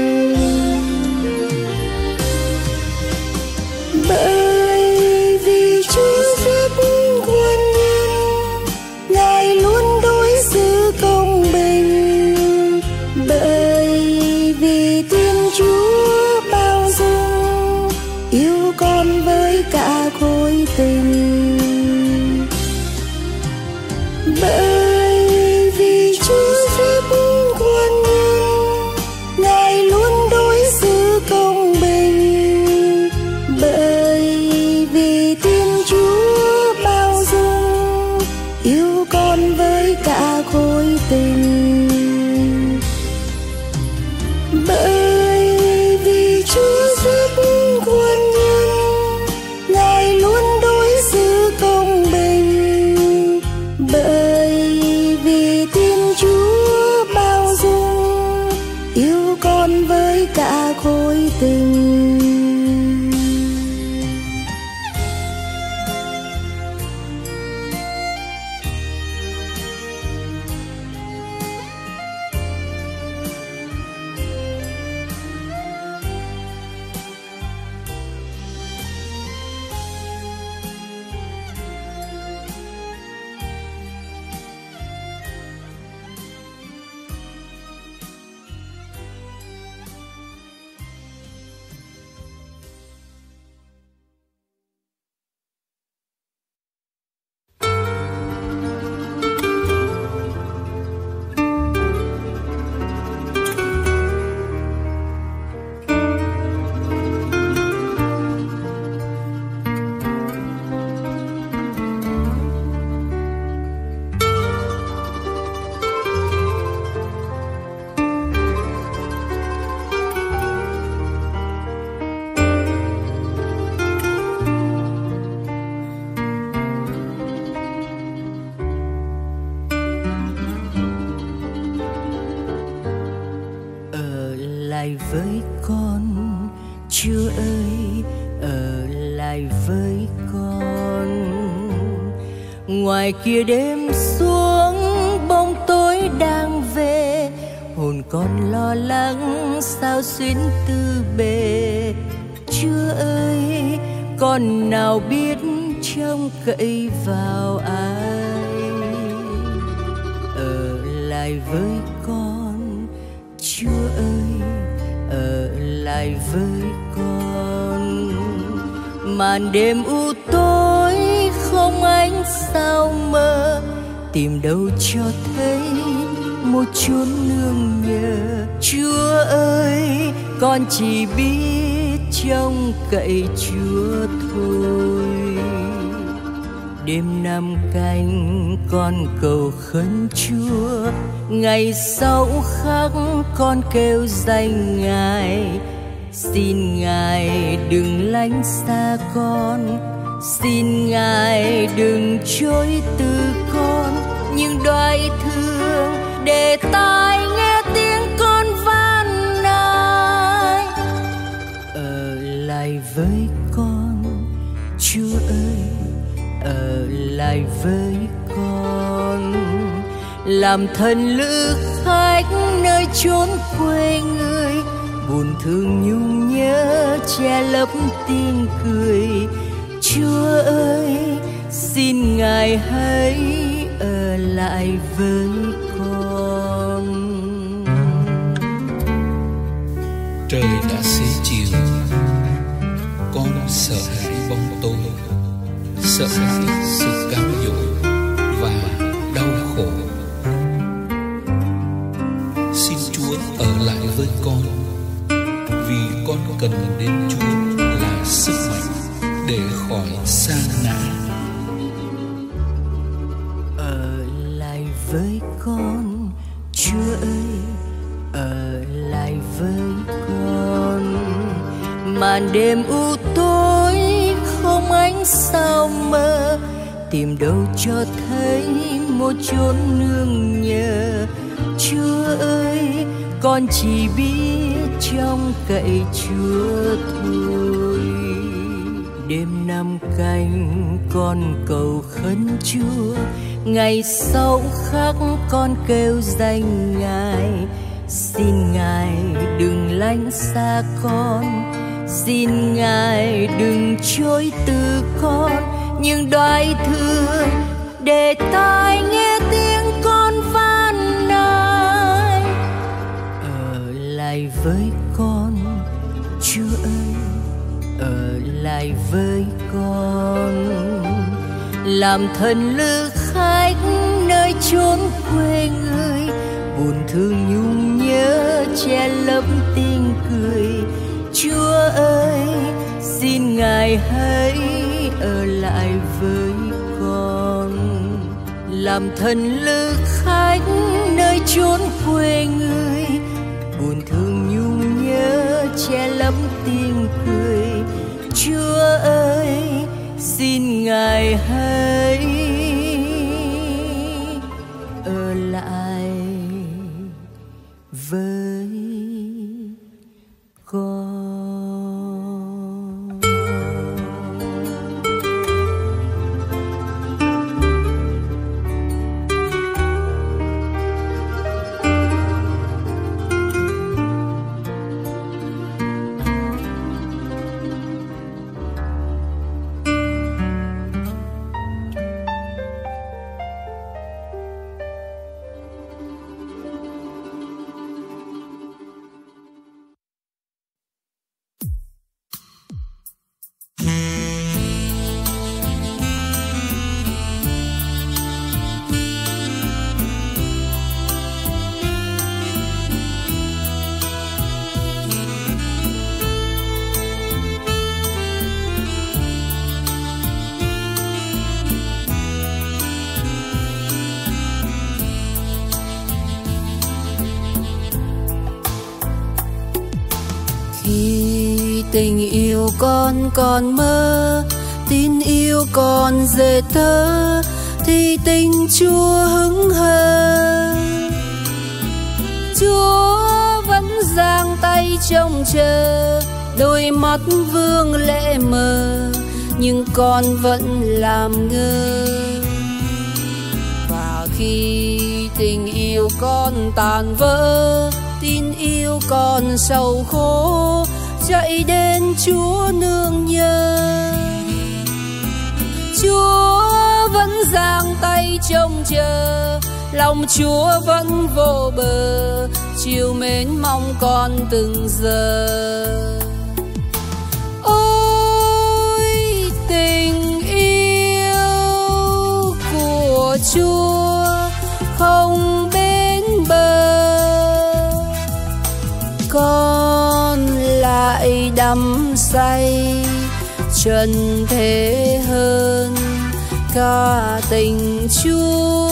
Bởi vì Chúa rất khoan nhân, Ngài luôn đối xử công bình. Bởi vì Thiên Chúa bao dung, yêu con với cả khối tình. Bởi vì Chúa rất khoan nhân, Ngài luôn đối xử công bình. Bởi vì Thiên Chúa bao dung, yêu con với cả khối tình. Bởi vì Chúa rất khoan nhân, Ngài luôn đối xử công bình. Bởi vì Thiên Chúa bao dung, yêu con với cả khối tình. Với con, Chúa ơi, ở lại với con. Ngoài kia đêm xuống, bóng tối đang về, hồn con lo lắng sao xuyến tư bề. Chúa ơi, con nào biết trông cậy vào ai. Ở lại với con, Chúa ơi, ở lại với con. Màn đêm u tối không ánh sao mờ, tìm đâu cho thấy một chốn nương nhờ. Chúa ơi, con chỉ biết trông cậy Chúa thôi. Đêm năm canh con cầu khấn Chúa, ngày sau khắc con kêu danh Ngài. Xin Ngài đừng lánh xa con, xin Ngài đừng chối từ con. Nhưng đoái thương để tai nghe tiếng con van nài. Ở lại với con, Chúa ơi, ở lại với con. Làm thân lữ khách nơi chốn quê người, buồn thương nhung nhớ che lấp tiếng cười. Chúa ơi, xin Ngài hãy ở lại với con. Trời đã xế chiều, con sợ hãi bóng tối, sợ hãi sự cám dỗ và đau khổ. Xin Chúa ở lại với con, vì con cần đến Chúa là sức mạnh để khỏi sa ngã. Ở lại với con, Chúa ơi, ở lại với con. màn đêm u tối không ánh sao mơ, tìm đâu cho thấy một chốn nương nhờ. Chúa ơi, con chỉ biết trông cậy Chúa thôi. Đêm năm canh con cầu khấn Chúa, ngày sau khắc con kêu danh Ngài. Xin Ngài đừng lánh xa con, xin Ngài đừng chối từ con, nhưng đoái thương để tai nghe tiếng con van nài. Ở lại với con, Chúa ơi, ở lại với con, làm thân lữ khách nơi chốn quê người. Buồn thương nhung nhớ che lấp tiếng cười. Chúa ơi, xin Ngài hãy ở lại với con, làm thân lữ khách nơi chốn quê người. Buồn thương nhung nhớ che lấp tiếng cười. Chúa ơi, xin Ngài hãy ở lại với con. Tình yêu con còn mơ, tin yêu còn dễ thơ, thì tình Chúa hững hờ. Chúa vẫn giang tay trông chờ, đôi mắt vương lệ mờ, nhưng con vẫn làm ngơ. Và khi tình yêu con tàn vỡ, tin yêu con sầu khổ, chạy đến Chúa nương nhờ. Chúa vẫn giang tay trông chờ, lòng Chúa vẫn vô bờ, chiều mến mong con từng giờ. Ôi tình yêu của Chúa không bến bờ, con lại đắm say trần thế hơn cả tình Chúa.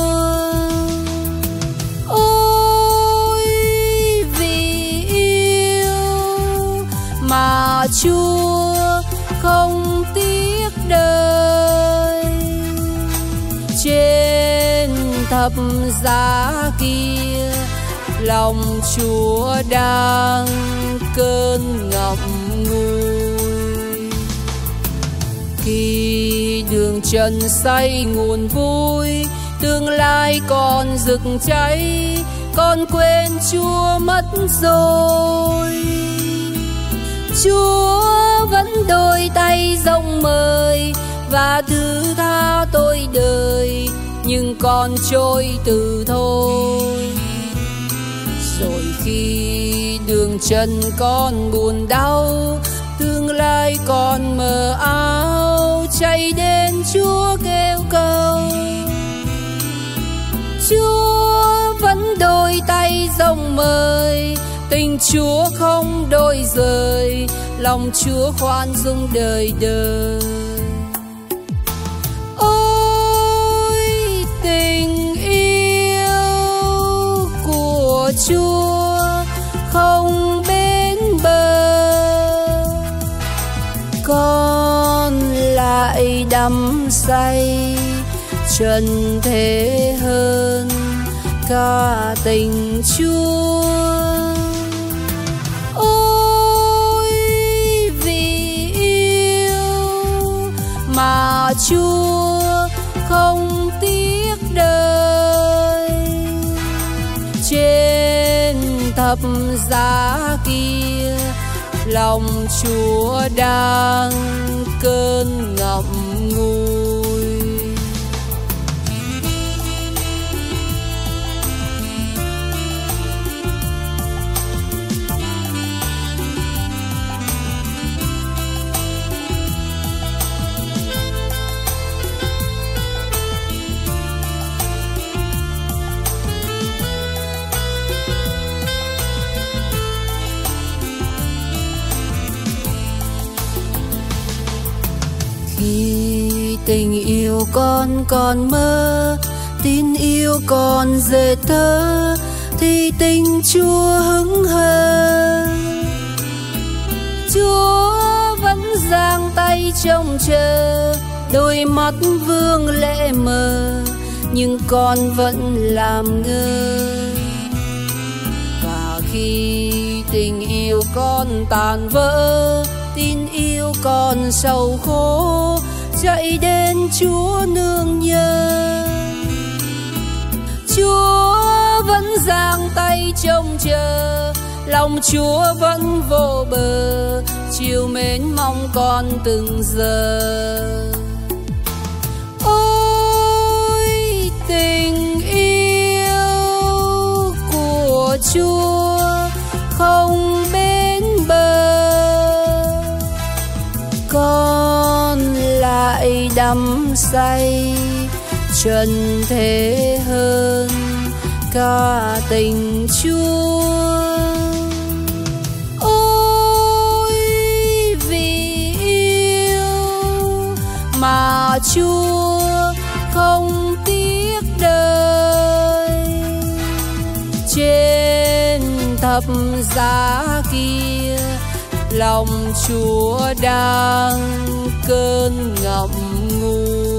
Ôi vì yêu mà Chúa không tiếc đời, trên thập giá kia lòng Chúa đang cơn ngậm ngùi. Khi đường trần say nguồn vui, tương lai còn rực cháy, con quên Chúa mất rồi. Chúa vẫn đôi tay rộng mời và thứ tha tôi đời, nhưng con trôi từ thôi. Rồi khi đường chân con buồn đau, tương lai còn mờ áo, chạy đến Chúa kêu cầu. Chúa vẫn đôi tay rộng mời, tình Chúa không đôi rời, lòng Chúa khoan dung đời đời. Ôi tình yêu của Chúa không bến bờ, đắm say trần thế hơn cả tình Chúa. Ôi vì yêu mà Chúa không tiếc đời, trên thập giá kia lòng Chúa đang cơn ngậm ngùi. Khi tình yêu con còn mơ, tin yêu con dệt tơ, thì tình Chúa hững hờ. Chúa vẫn giang tay trông chờ, đôi mắt vương lệ mờ, nhưng con vẫn làm ngơ. Và khi tình yêu con tàn vỡ, tin yêu con sầu khổ, chạy đến Chúa nương nhờ. Chúa vẫn giang tay trông chờ, lòng Chúa vẫn vô bờ, chiều mến mong con từng giờ. Ôi tình yêu của Chúa không bến bờ, con lại đắm say trần thế hơn cả tình Chúa. Ôi vì yêu mà Chúa không tiếc đời, trên thập giá kia lòng Chúa đang cơn ngậm ngùi.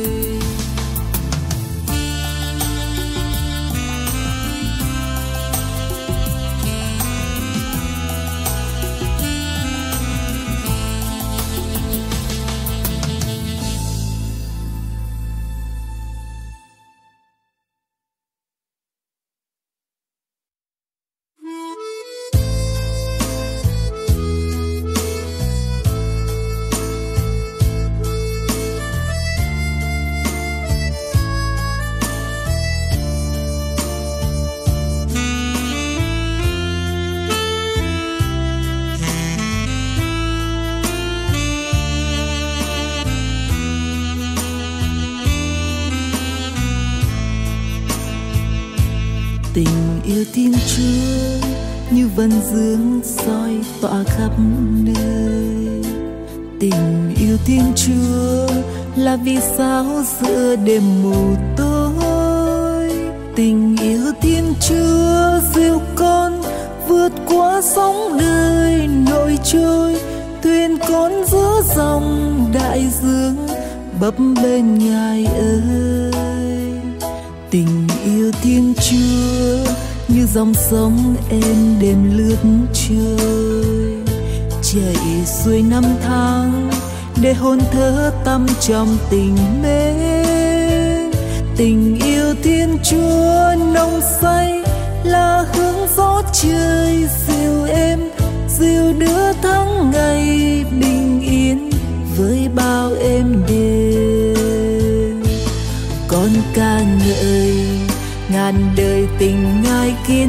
Tình yêu Thiên Chúa như vầng dương soi tỏa khắp nơi. Tình yêu Thiên Chúa là vì sao giữa đêm mù tối. Tình yêu Thiên Chúa dìu con vượt qua sóng đời nổi trôi, thuyền con giữa dòng đại dương bấp bênh Ngài ơi. Tình yêu Thiên Chúa như dòng sông êm đềm lướt trôi, chảy xuôi năm tháng để hồn thơ tâm trong tình mến. Tình yêu Thiên Chúa nồng say là hướng gió trời dịu êm, dịu đưa tháng ngày bình yên với bao êm đềm. Con ca ngợi ngàn đời tình Ngài kiên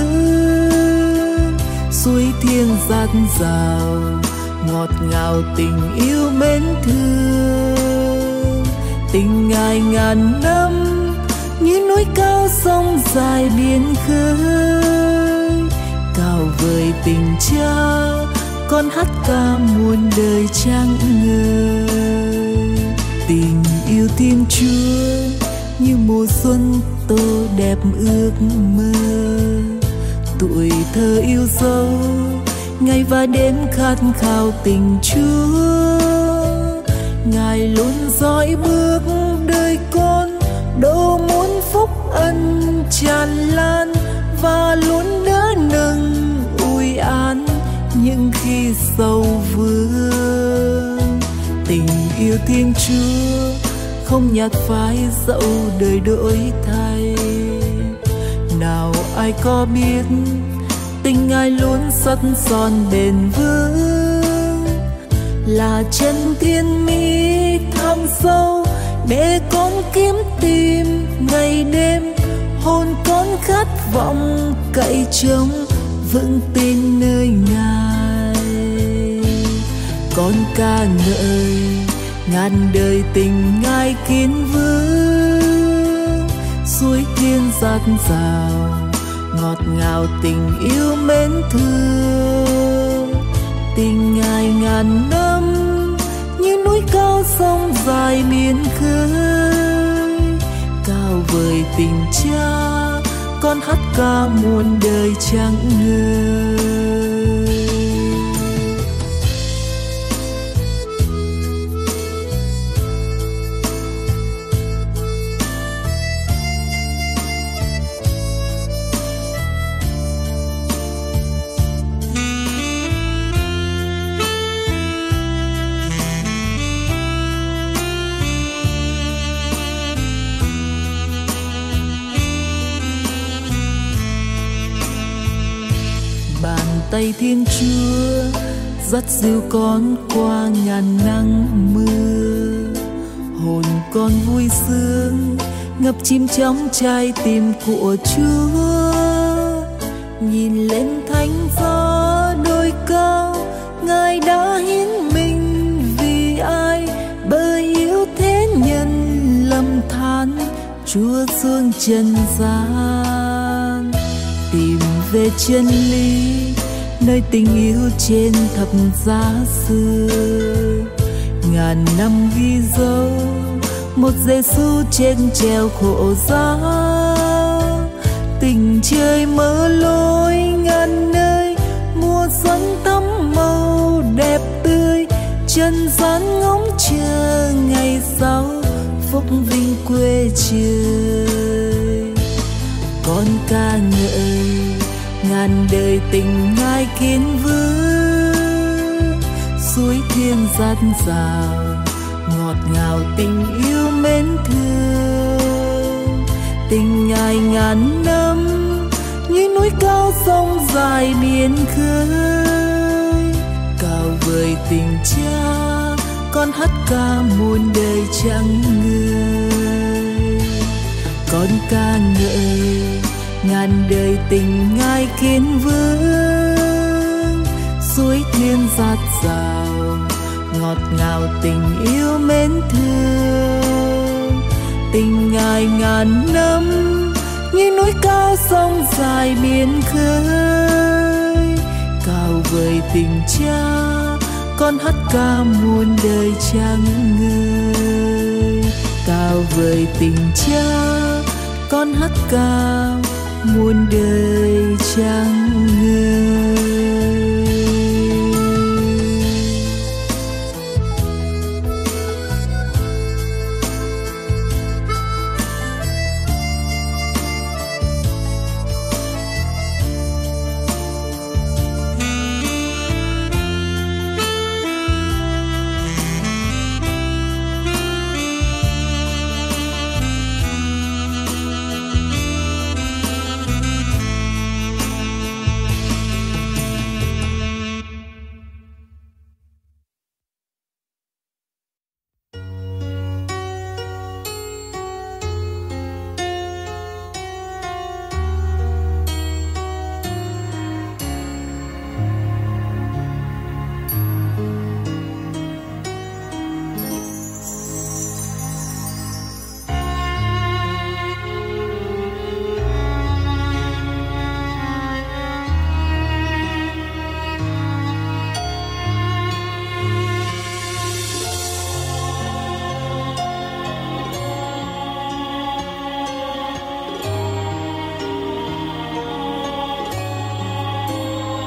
vững, suối thiêng dạt dào ngọt ngào tình yêu mến thương. Tình Ngài ngàn năm như núi cao sông dài biển khơi, cao vời tình Cha con hát ca muôn đời chẳng ngờ. Tình yêu Thiên Chúa như mùa xuân tô đẹp ước mơ, tuổi thơ yêu dấu ngày và đêm khát khao tình Chúa. Ngài luôn dõi bước đời con, đâu muốn phúc ân tràn lan, và luôn đỡ nâng ủi an những khi sầu vương. Tình yêu Thiên Chúa không nhạt phai dẫu đời đổi thay. Nào ai có biết tình Ngài luôn sắt son bền vững, là chân thiên mỹ thẳm sâu để con kiếm tìm ngày đêm. Hồn con khát vọng cậy trông vững tin nơi Ngài. Con ca ngợi ngàn đời tình Ngài kiên vững, suối thiên dạt dào ngọt ngào tình yêu mến thương. Tình Ngài ngàn năm như núi cao sông dài biển khơi, cao vời tình Cha con hát ca muôn đời chẳng ngơi. Tay Thiên Chúa dắt dìu con qua ngàn nắng mưa, hồn con vui sướng ngập chìm trong trái tim của Chúa. Nhìn lên thánh giá đôi cao, Ngài đã hiến mình vì ai, bởi yêu thế nhân lầm than Chúa xuống trần gian. Tìm về chân lý nơi tình yêu trên thập giá xưa, ngàn năm ghi dấu một Giêsu trên treo khổ giá. Tình trời mở lối ngàn nơi, mùa xuân thắm màu đẹp tươi, chân gian ngóng chờ ngày sau phúc vinh quê trời. Con ca ngợi ngàn đời tình Ngài kiên vững, suối thiên dạt dào ngọt ngào tình yêu mến thương. Tình Ngài ngàn năm như núi cao sông dài biển khơi, cao vời tình Cha con hát ca muôn đời chẳng ngơi. Con ca ngợi ngàn đời tình Ngài kiên vững, suối thiên dạt dào ngọt ngào tình yêu mến thương. Tình Ngài ngàn năm như núi cao sông dài biển khơi, cao vời tình Cha con hát ca muôn đời chẳng ngơi. Cao vời tình Cha con hát ca muôn đời chẳng ngơi.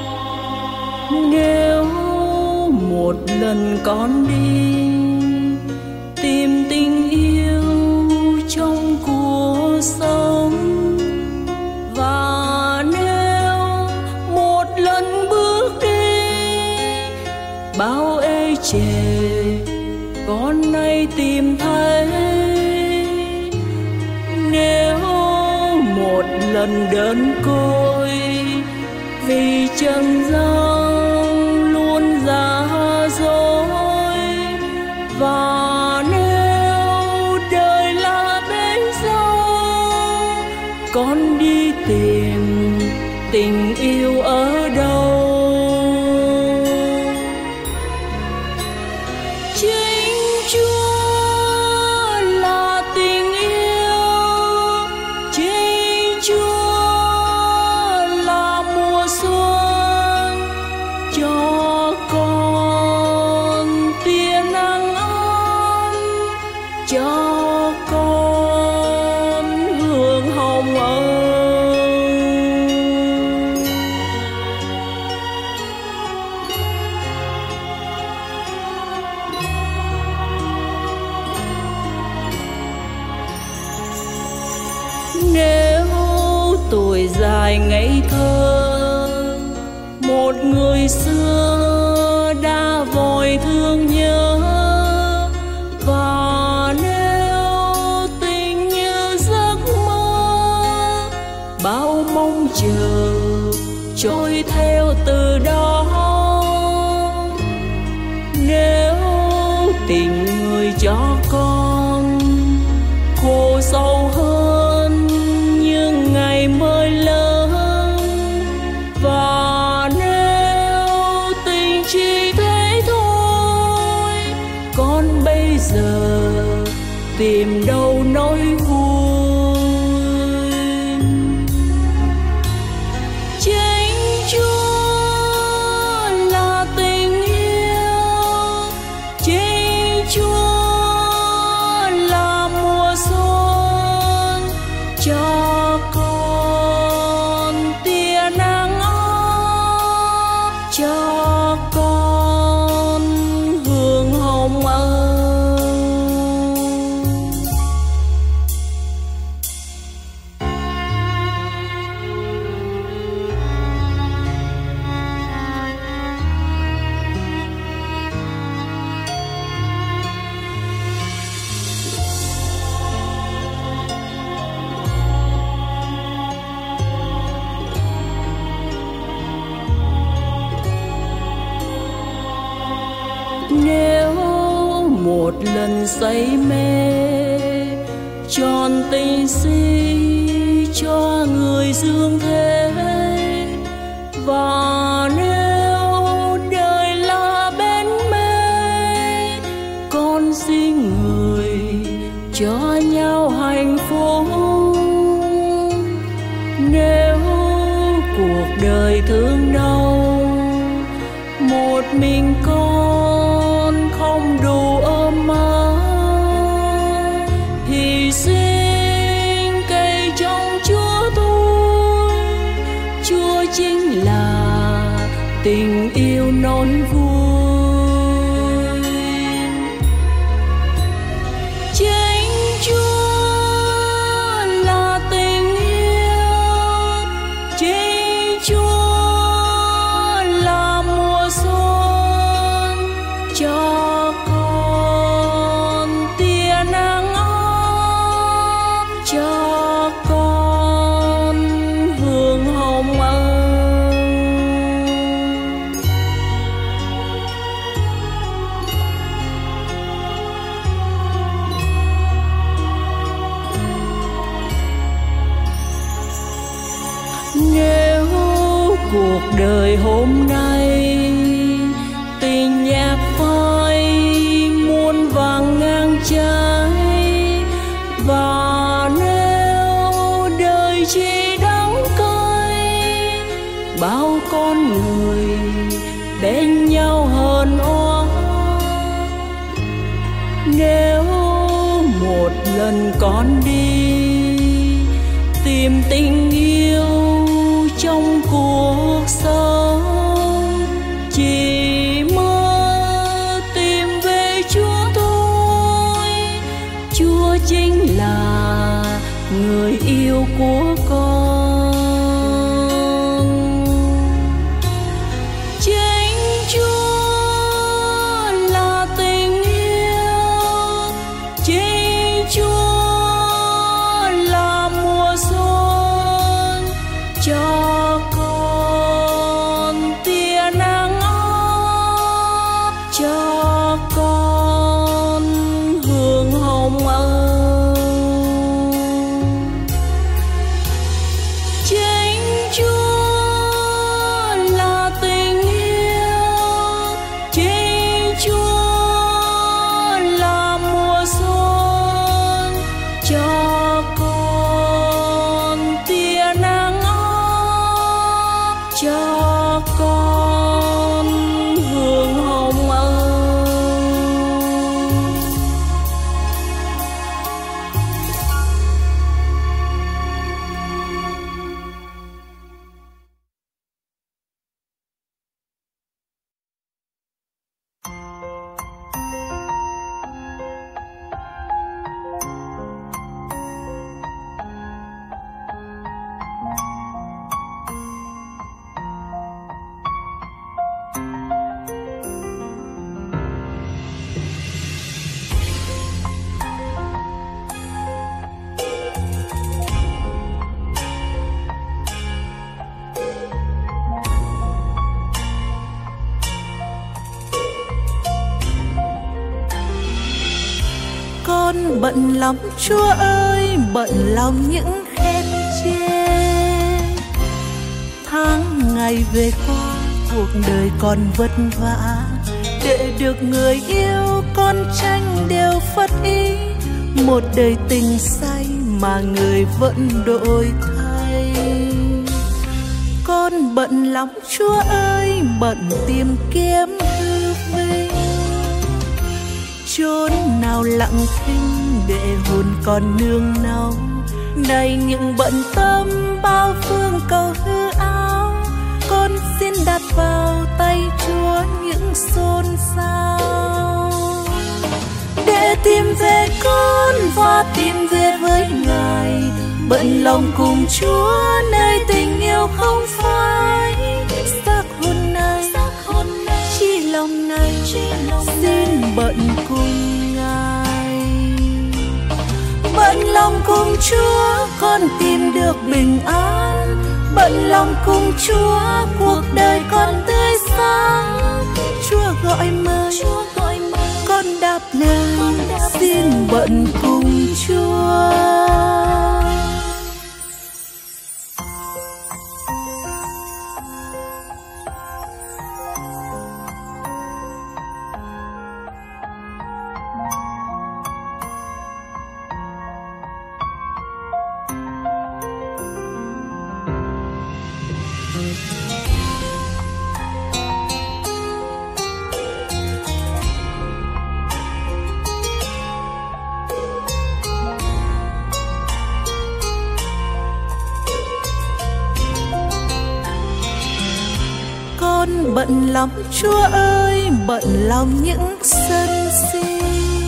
Nếu một lần con đi chề con nay tìm thấy. Nếu một lần đơn côi vì trần gian luôn giả dối, và nếu đời là bến sông, con đi tìm tình yêu ở đâu? Nếu tuổi dài ngây thơ, một người xưa đã vội thương nhớ, và nếu tình như giấc mơ, bao mong chờ trôi theo từ đó. Nếu tình người cho con khổ sâu hơn những ngày mới lớn, và nếu tình chỉ thế thôi, con bây giờ tìm đâu nỗi vui. Chính Chúa là tình yêu, chính Chúa là mùa xuân, cho con tia nắng ấm, cho con hương hồng ấm. Nếu một lần say mê tròn tình si cho người dương thế, và nếu đời là bến mê, con xin người cho nhau hạnh phúc. Nếu cuộc đời thương đau, một mình con không đủ ấm áp, thì xin cây trong Chúa tôi. Chúa chính là tình yêu nỗi vui. Chính Chúa là tình yêu, chính Chúa là mùa xuân, cho con tia nắng ấm, cho con hương hồng ấm. Nếu cuộc đời hôm nay tình nhạc phai muôn vàng ngang trái, và nếu đời chỉ đắng cay, bao con người bên nhau hờn oán. Nếu một lần con đi tìm tình yêu trong cuộc sống, chỉ mơ tìm về Chúa thôi. Chúa chính là người yêu của con. Chính Chúa là cho con hương hồng ơi. Con bận lắm Chúa ơi, bận lòng những khen chê. Tháng ngày về qua, cuộc đời còn vất vả. Để được người yêu, con tranh đều phất ý. Một đời tình say mà người vẫn đổi thay. Con bận lắm Chúa ơi, bận tìm kiếm hư vinh. Chốn nào lặng thinh để hồn còn nương náu. Này những bận tâm bao phương cầu hư áo. Con xin đặt vào tay Chúa những xôn xao. Để tìm về con và tìm về với Ngài. Bận lòng cùng Chúa nơi tình yêu không phai. Xác hồn này, chỉ lòng này, xin bận cùng Ngài. Bận lòng cùng Chúa con tìm được bình an. Bận lòng cùng Chúa cuộc đời con tươi sáng. Chúa gọi mời, con đáp lời, xin bận cùng Chúa. Con bận lắm Chúa ơi, bận lòng những sân si.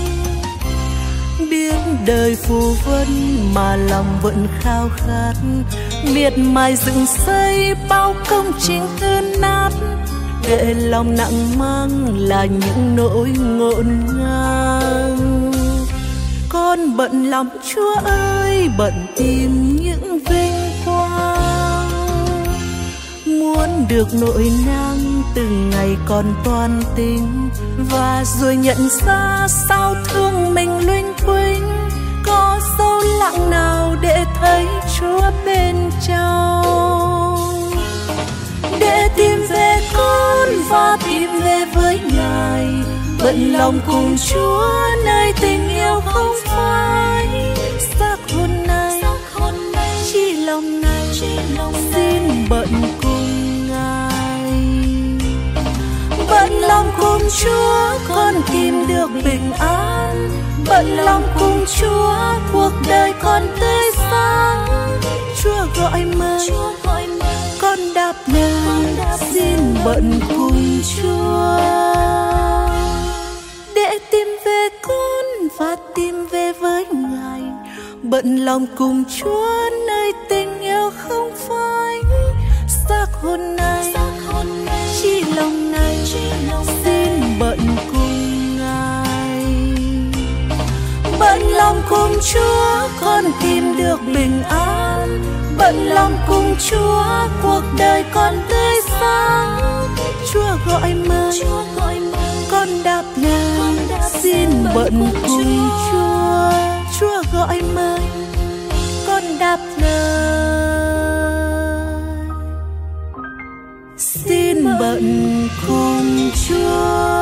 Biết đời phù vân mà lòng vẫn khao khát. Miệt mài dựng xây bao công trình hư nát. Để lòng nặng mang là những nỗi ngổn ngang. Con bận lắm Chúa ơi, bận tìm những vinh quang. Muốn được nội năng từng ngày còn toan tính. Và rồi nhận ra sao thương mình luinh quinh. Có sâu lặng nào để thấy Chúa bên trong. Để tìm về con và tìm về với Ngài. Bận lòng cùng Chúa nơi tình yêu không phai. Xác hồn này, chỉ lòng này, xin bận cùng Ngài. Bận lòng cùng Chúa con tìm được bình an. Bận lòng cùng Chúa cuộc đời con tươi sáng. Chúa gọi mời, con đáp lời, xin bận cùng Chúa. Để tìm về con và tìm về với Ngài. Bận lòng cùng Chúa nơi tình yêu không phai. Xác hồn này, chỉ lòng này, xin bận cùng Ngài. Bận lòng cùng Chúa con tìm được bình an. Bận lòng cùng Chúa cuộc đời con tươi sáng. Chúa gọi mời, con đáp lời, xin bận cùng Chúa. Chúa gọi mời, con đáp lời, xin bận cùng Chúa.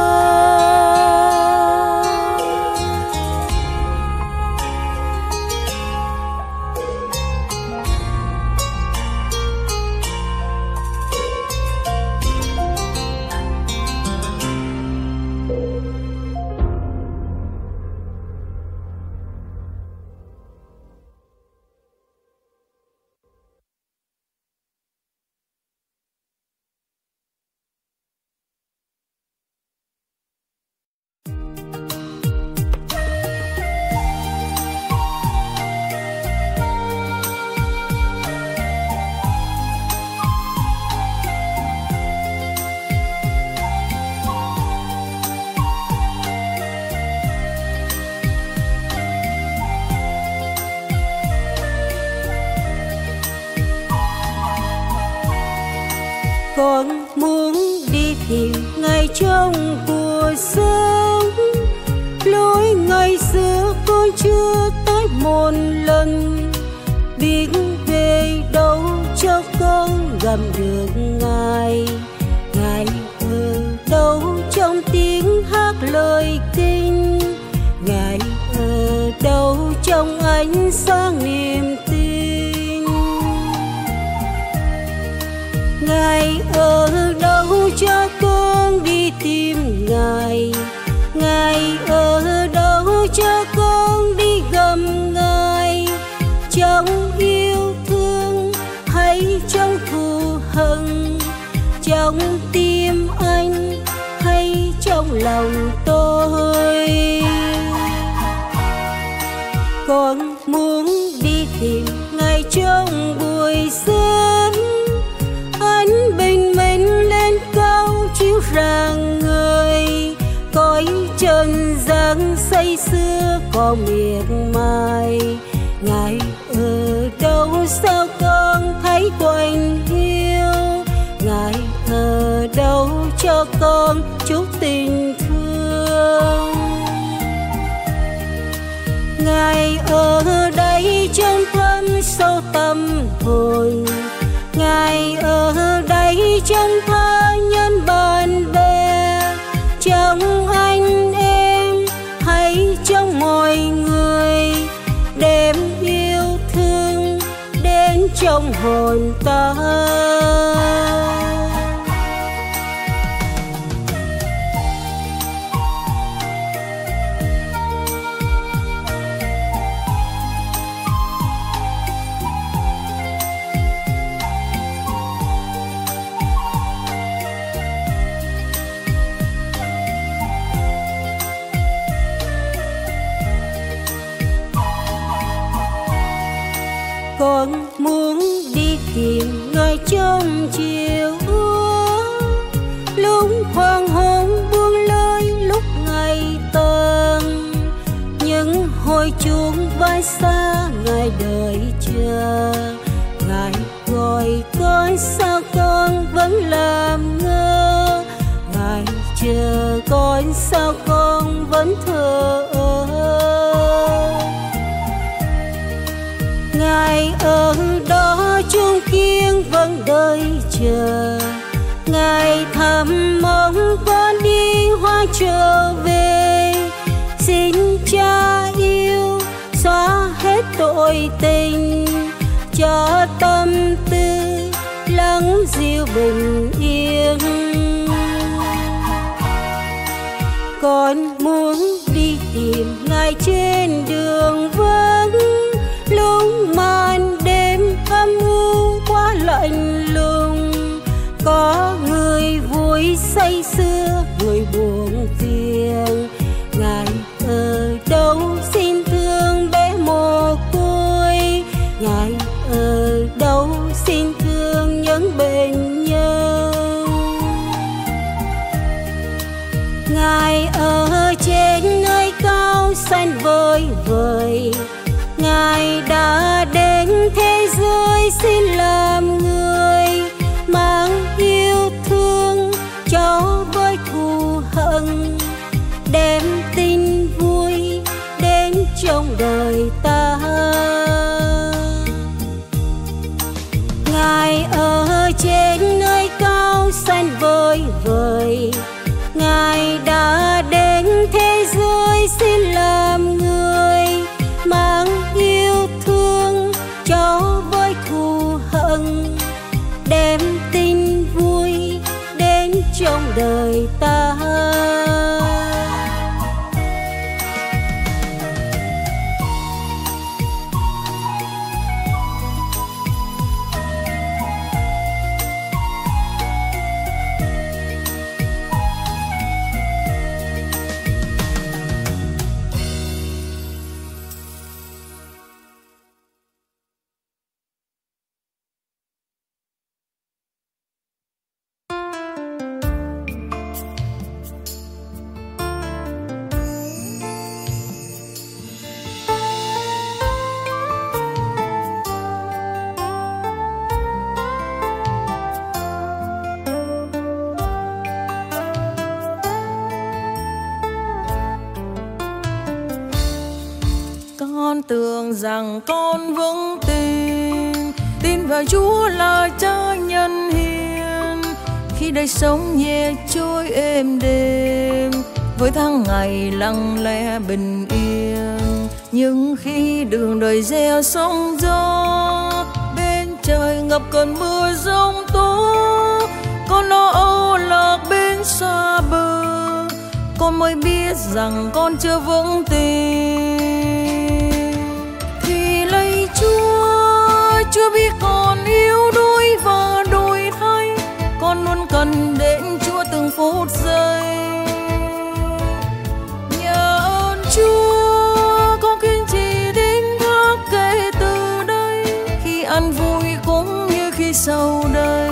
Con muốn đi tìm ngày trong cuộc sống, lối ngày xưa con chưa tới một lần. Biết về đâu cho con gặp được Ngài, Ngài ở đâu trong tiếng hát lời kinh, Ngài ở đâu trong ánh sáng niềm tin. Ngài ở đâu cho con đi tìm Ngài, Ngài ở đâu cho con đi gặp Ngài. Trong yêu thương hay trong thù hận, trong tim anh hay trong lòng tôi. Con muốn đi tìm Ngài trong buổi sớm, ánh bình minh lên cao chiếu rạng người. Cõi trần gian say sưa có miệt mài, Ngài ở đâu sao con thấy quạnh hiu, Ngài ở đâu cho con chút tình thương. Ngài ở đây trong thâm sâu tâm hồn, Ngài ở đây trong tha nhân bạn bè, trong anh em hay trong mọi người. Đem yêu thương đến trong hồn ta. Con muốn đi tìm Ngài trong chiều úa, lúc hoàng hôn buông lơi lúc ngày tàn. Những hồi chuông vai xa Ngài đợi chờ, Ngài gọi con sao con vẫn làm ngơ, Ngài chờ con sao con vẫn thờ ơ. Ngài ở đó chung kiên vẫn đợi chờ, Ngài thầm mong con đi hoa trở về. Xin Cha yêu xóa hết tội tình, cho tâm tư lắng dịu bình yên. Con muốn đi tìm Ngài trên đường vắng, lúc màn đêm âm u quá lạnh lùng. Có người vui say sưa, người buồn phiền. Ngài ở đâu xin thương bé mồ côi, Ngài ở đâu xin thương những bệnh nhân. Ngài ở trên nơi cao xanh vời vời, Ngài đã đến thế giới xin làm người, mang yêu thương cho với thù hận, đem tin vui đến trong đời ta. Ngài ở trên nơi cao xanh vời vời, Ngài đã đến thế giới xin làm người, mang yêu thương cho với thù hận, đem tin vui đến trong đời ta. tưởng rằng con vững tin, tin vào Chúa là Cha nhân hiền. Khi đời sống nhẹ trôi êm đềm, với tháng ngày lặng lẽ bình yên. Nhưng khi đường đời gieo sóng gió, bên trời ngập cơn mưa giông tố, con lo âu lạc bên xa bờ, con mới biết rằng con chưa vững tin. Thì lạy Chúa, Chúa biết con yếu đuối và đổi thay, con luôn cần đến Chúa từng phút giây. Nhờ ơn Chúa, con kiên trì đến thác kể từ đây, khi ăn vui cũng như khi sầu đây.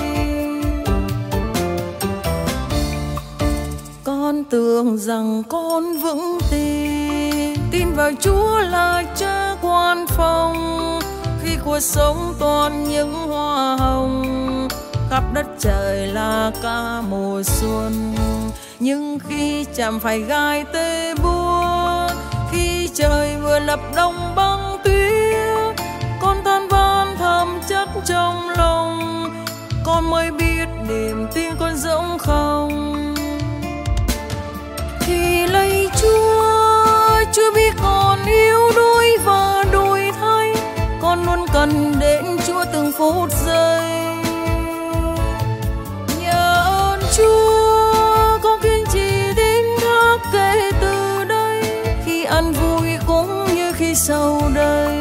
Con tưởng rằng con vững tin, tin vào Chúa là Cha quan phòng. Khi cuộc sống toàn những hoa hồng, khắp đất trời là ca mùa xuân. Nhưng khi chạm phải gai tê buốt, khi trời vừa lập đông băng tuyết, con than van thầm chắc trong lòng, con mới biết niềm tin con rỗng không. Thì lạy Chúa, Chúa biết con yếu đuối và đổi thay, con luôn cần đến Chúa từng phút giây. Nhờ ơn Chúa, con kiên trì đến thác kể từ đây, khi ăn vui cũng như khi sầu đây.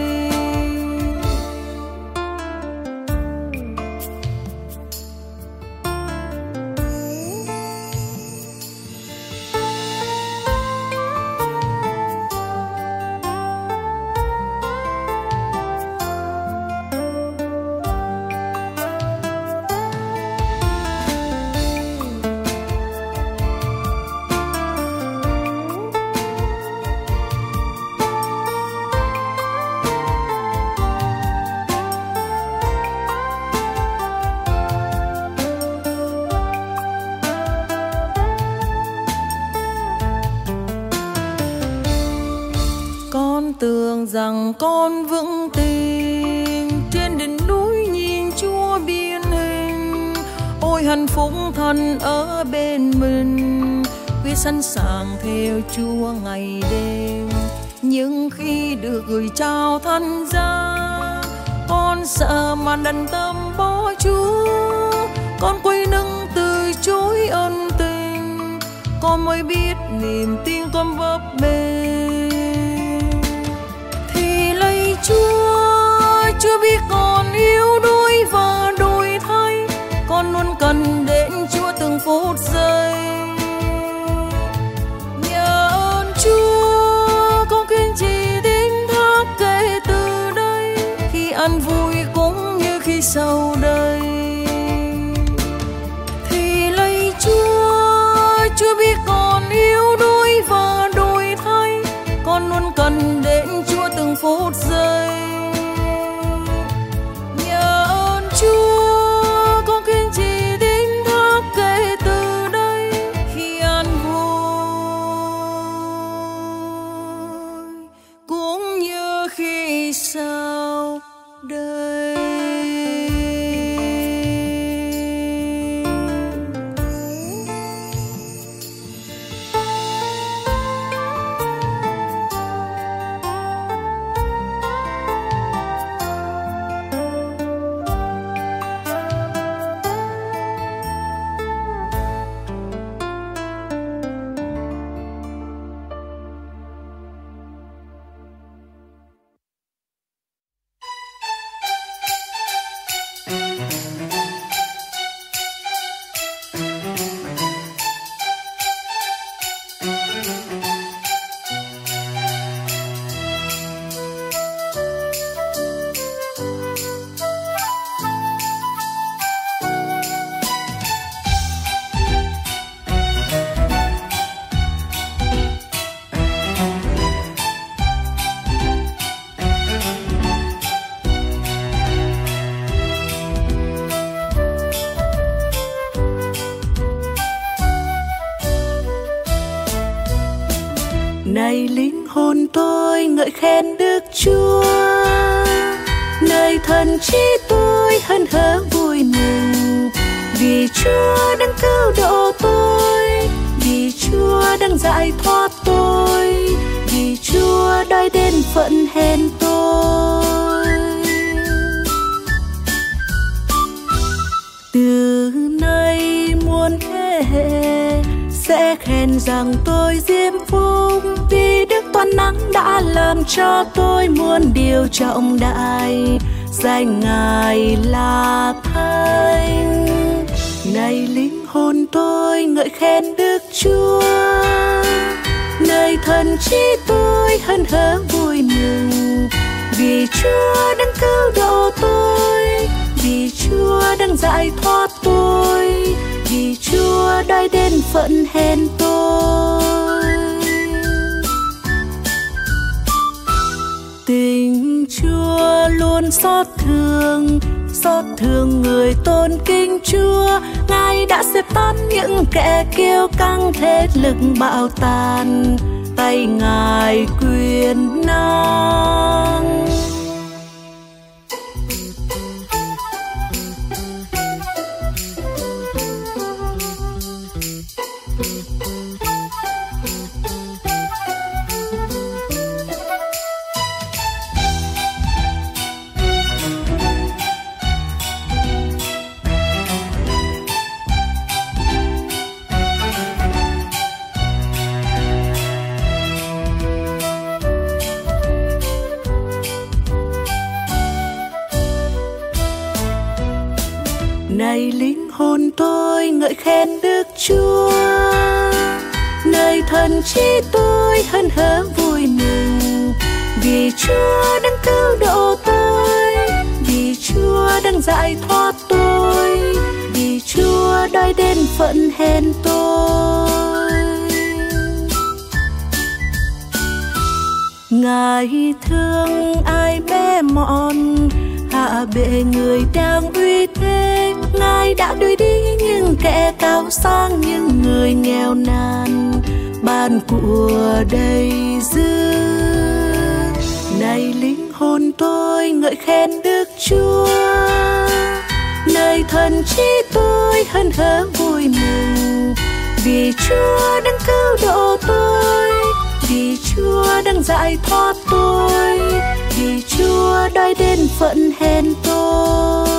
Tưởng rằng con vững tin, trên đỉnh núi nhìn Chúa biến hình. Ôi hạnh phúc thân ở bên mình, quyết sẵn sàng theo Chúa ngày đêm. Nhưng khi được gửi trao thân ra, con sợ mà đành tâm bỏ Chúa. Con quay lưng từ chối ân tình, con mới biết niềm tin con bấp bênh. Chúa, Chúa biết con yếu đuối và đổi thay, con luôn cần đến Chúa từng phút giây. Nhờ ơn Chúa, con kiên trì đến thác kể từ đây, khi ăn vui cũng như khi sầu đây. Thì lạy Chúa, Chúa biết con yếu đuối và đổi thay, con luôn cần đến Chúa từng phút giây. Nhờ ơn Chúa, con kiên trì đến thác kể từ đây, khi an vui cũng như khi sau đây. hồn tôi ngợi khen Đức Chúa, nơi thân trí tôi hân hở vui mừng, vì Chúa đang cứu độ tôi, vì Chúa đang giải thoát tôi, vì Chúa đói đến phận hèn tôi. Từ nay muôn thế hệ sẽ khen rằng tôi diêm phúc, vì Đức Toàn Năng đã làm cho tôi muôn điều trọng đại, danh Ngài là Thánh. Này linh hồn tôi ngợi khen Đức Chúa, nơi thân trí tôi hân hở vui mừng, vì Chúa đang cứu độ tôi, vì Chúa đang giải thoát tôi, vì Chúa đói đến phận hèn tôi. Tình Chúa luôn xót thương, xót thương người tôn kính Chúa. Ngài đã xếp tan những kẻ kiêu căng thế lực bạo tàn, tay Ngài quyền năng. Này linh hồn tôi ngợi khen Đức Chúa, nơi thân trí tôi hân hở vui mừng, vì Chúa đang cứu độ tôi, vì Chúa đang giải thoát tôi, vì Chúa đói đến phận hèn tôi. Ngài thương ai bé mọn, hạ bệ người đang uy thế. Ngài đã đuổi đi những kẻ cao sang, những người nghèo nàn, ban của đầy dư. Này linh hồn tôi ngợi khen Đức Chúa, nơi thân trí tôi hân hở vui mừng, vì Chúa đang cứu độ tôi, vì Chúa đang giải thoát tôi, vì Chúa đói đến phận hèn tôi.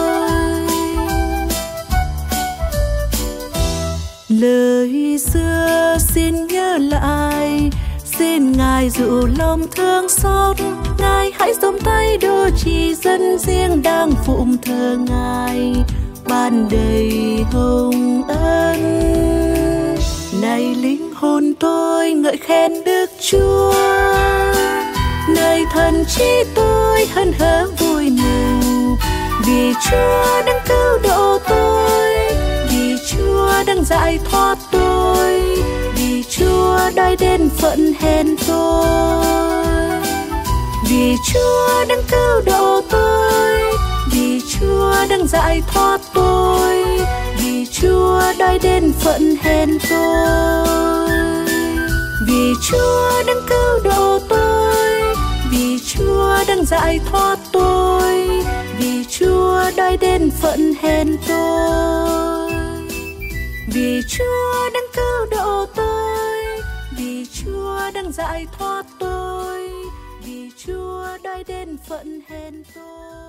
Lời xưa xin nhớ lại, xin Ngài dịu lòng thương xót. Ngài hãy giông tay đô chỉ dân riêng đang phụng thờ Ngài, ban đầy hồng ân. Này linh hồn tôi ngợi khen Đức Chúa, nơi thân trí tôi hân hở vui mừng, vì Chúa đang cứu độ tôi, vì Chúa đang giải thoát tôi, vì Chúa đói đến phận hèn tôi. Vì Chúa đang cứu độ tôi, vì Chúa đang giải thoát tôi, vì Chúa đói đến phận hèn tôi. Vì Chúa đang cứu độ tôi, vì Chúa đang giải thoát tôi, vì Chúa đói đến phận hèn tôi. Vì Chúa đang cứu độ tôi, vì Chúa đang giải thoát tôi, vì Chúa đói đến phận hèn tôi.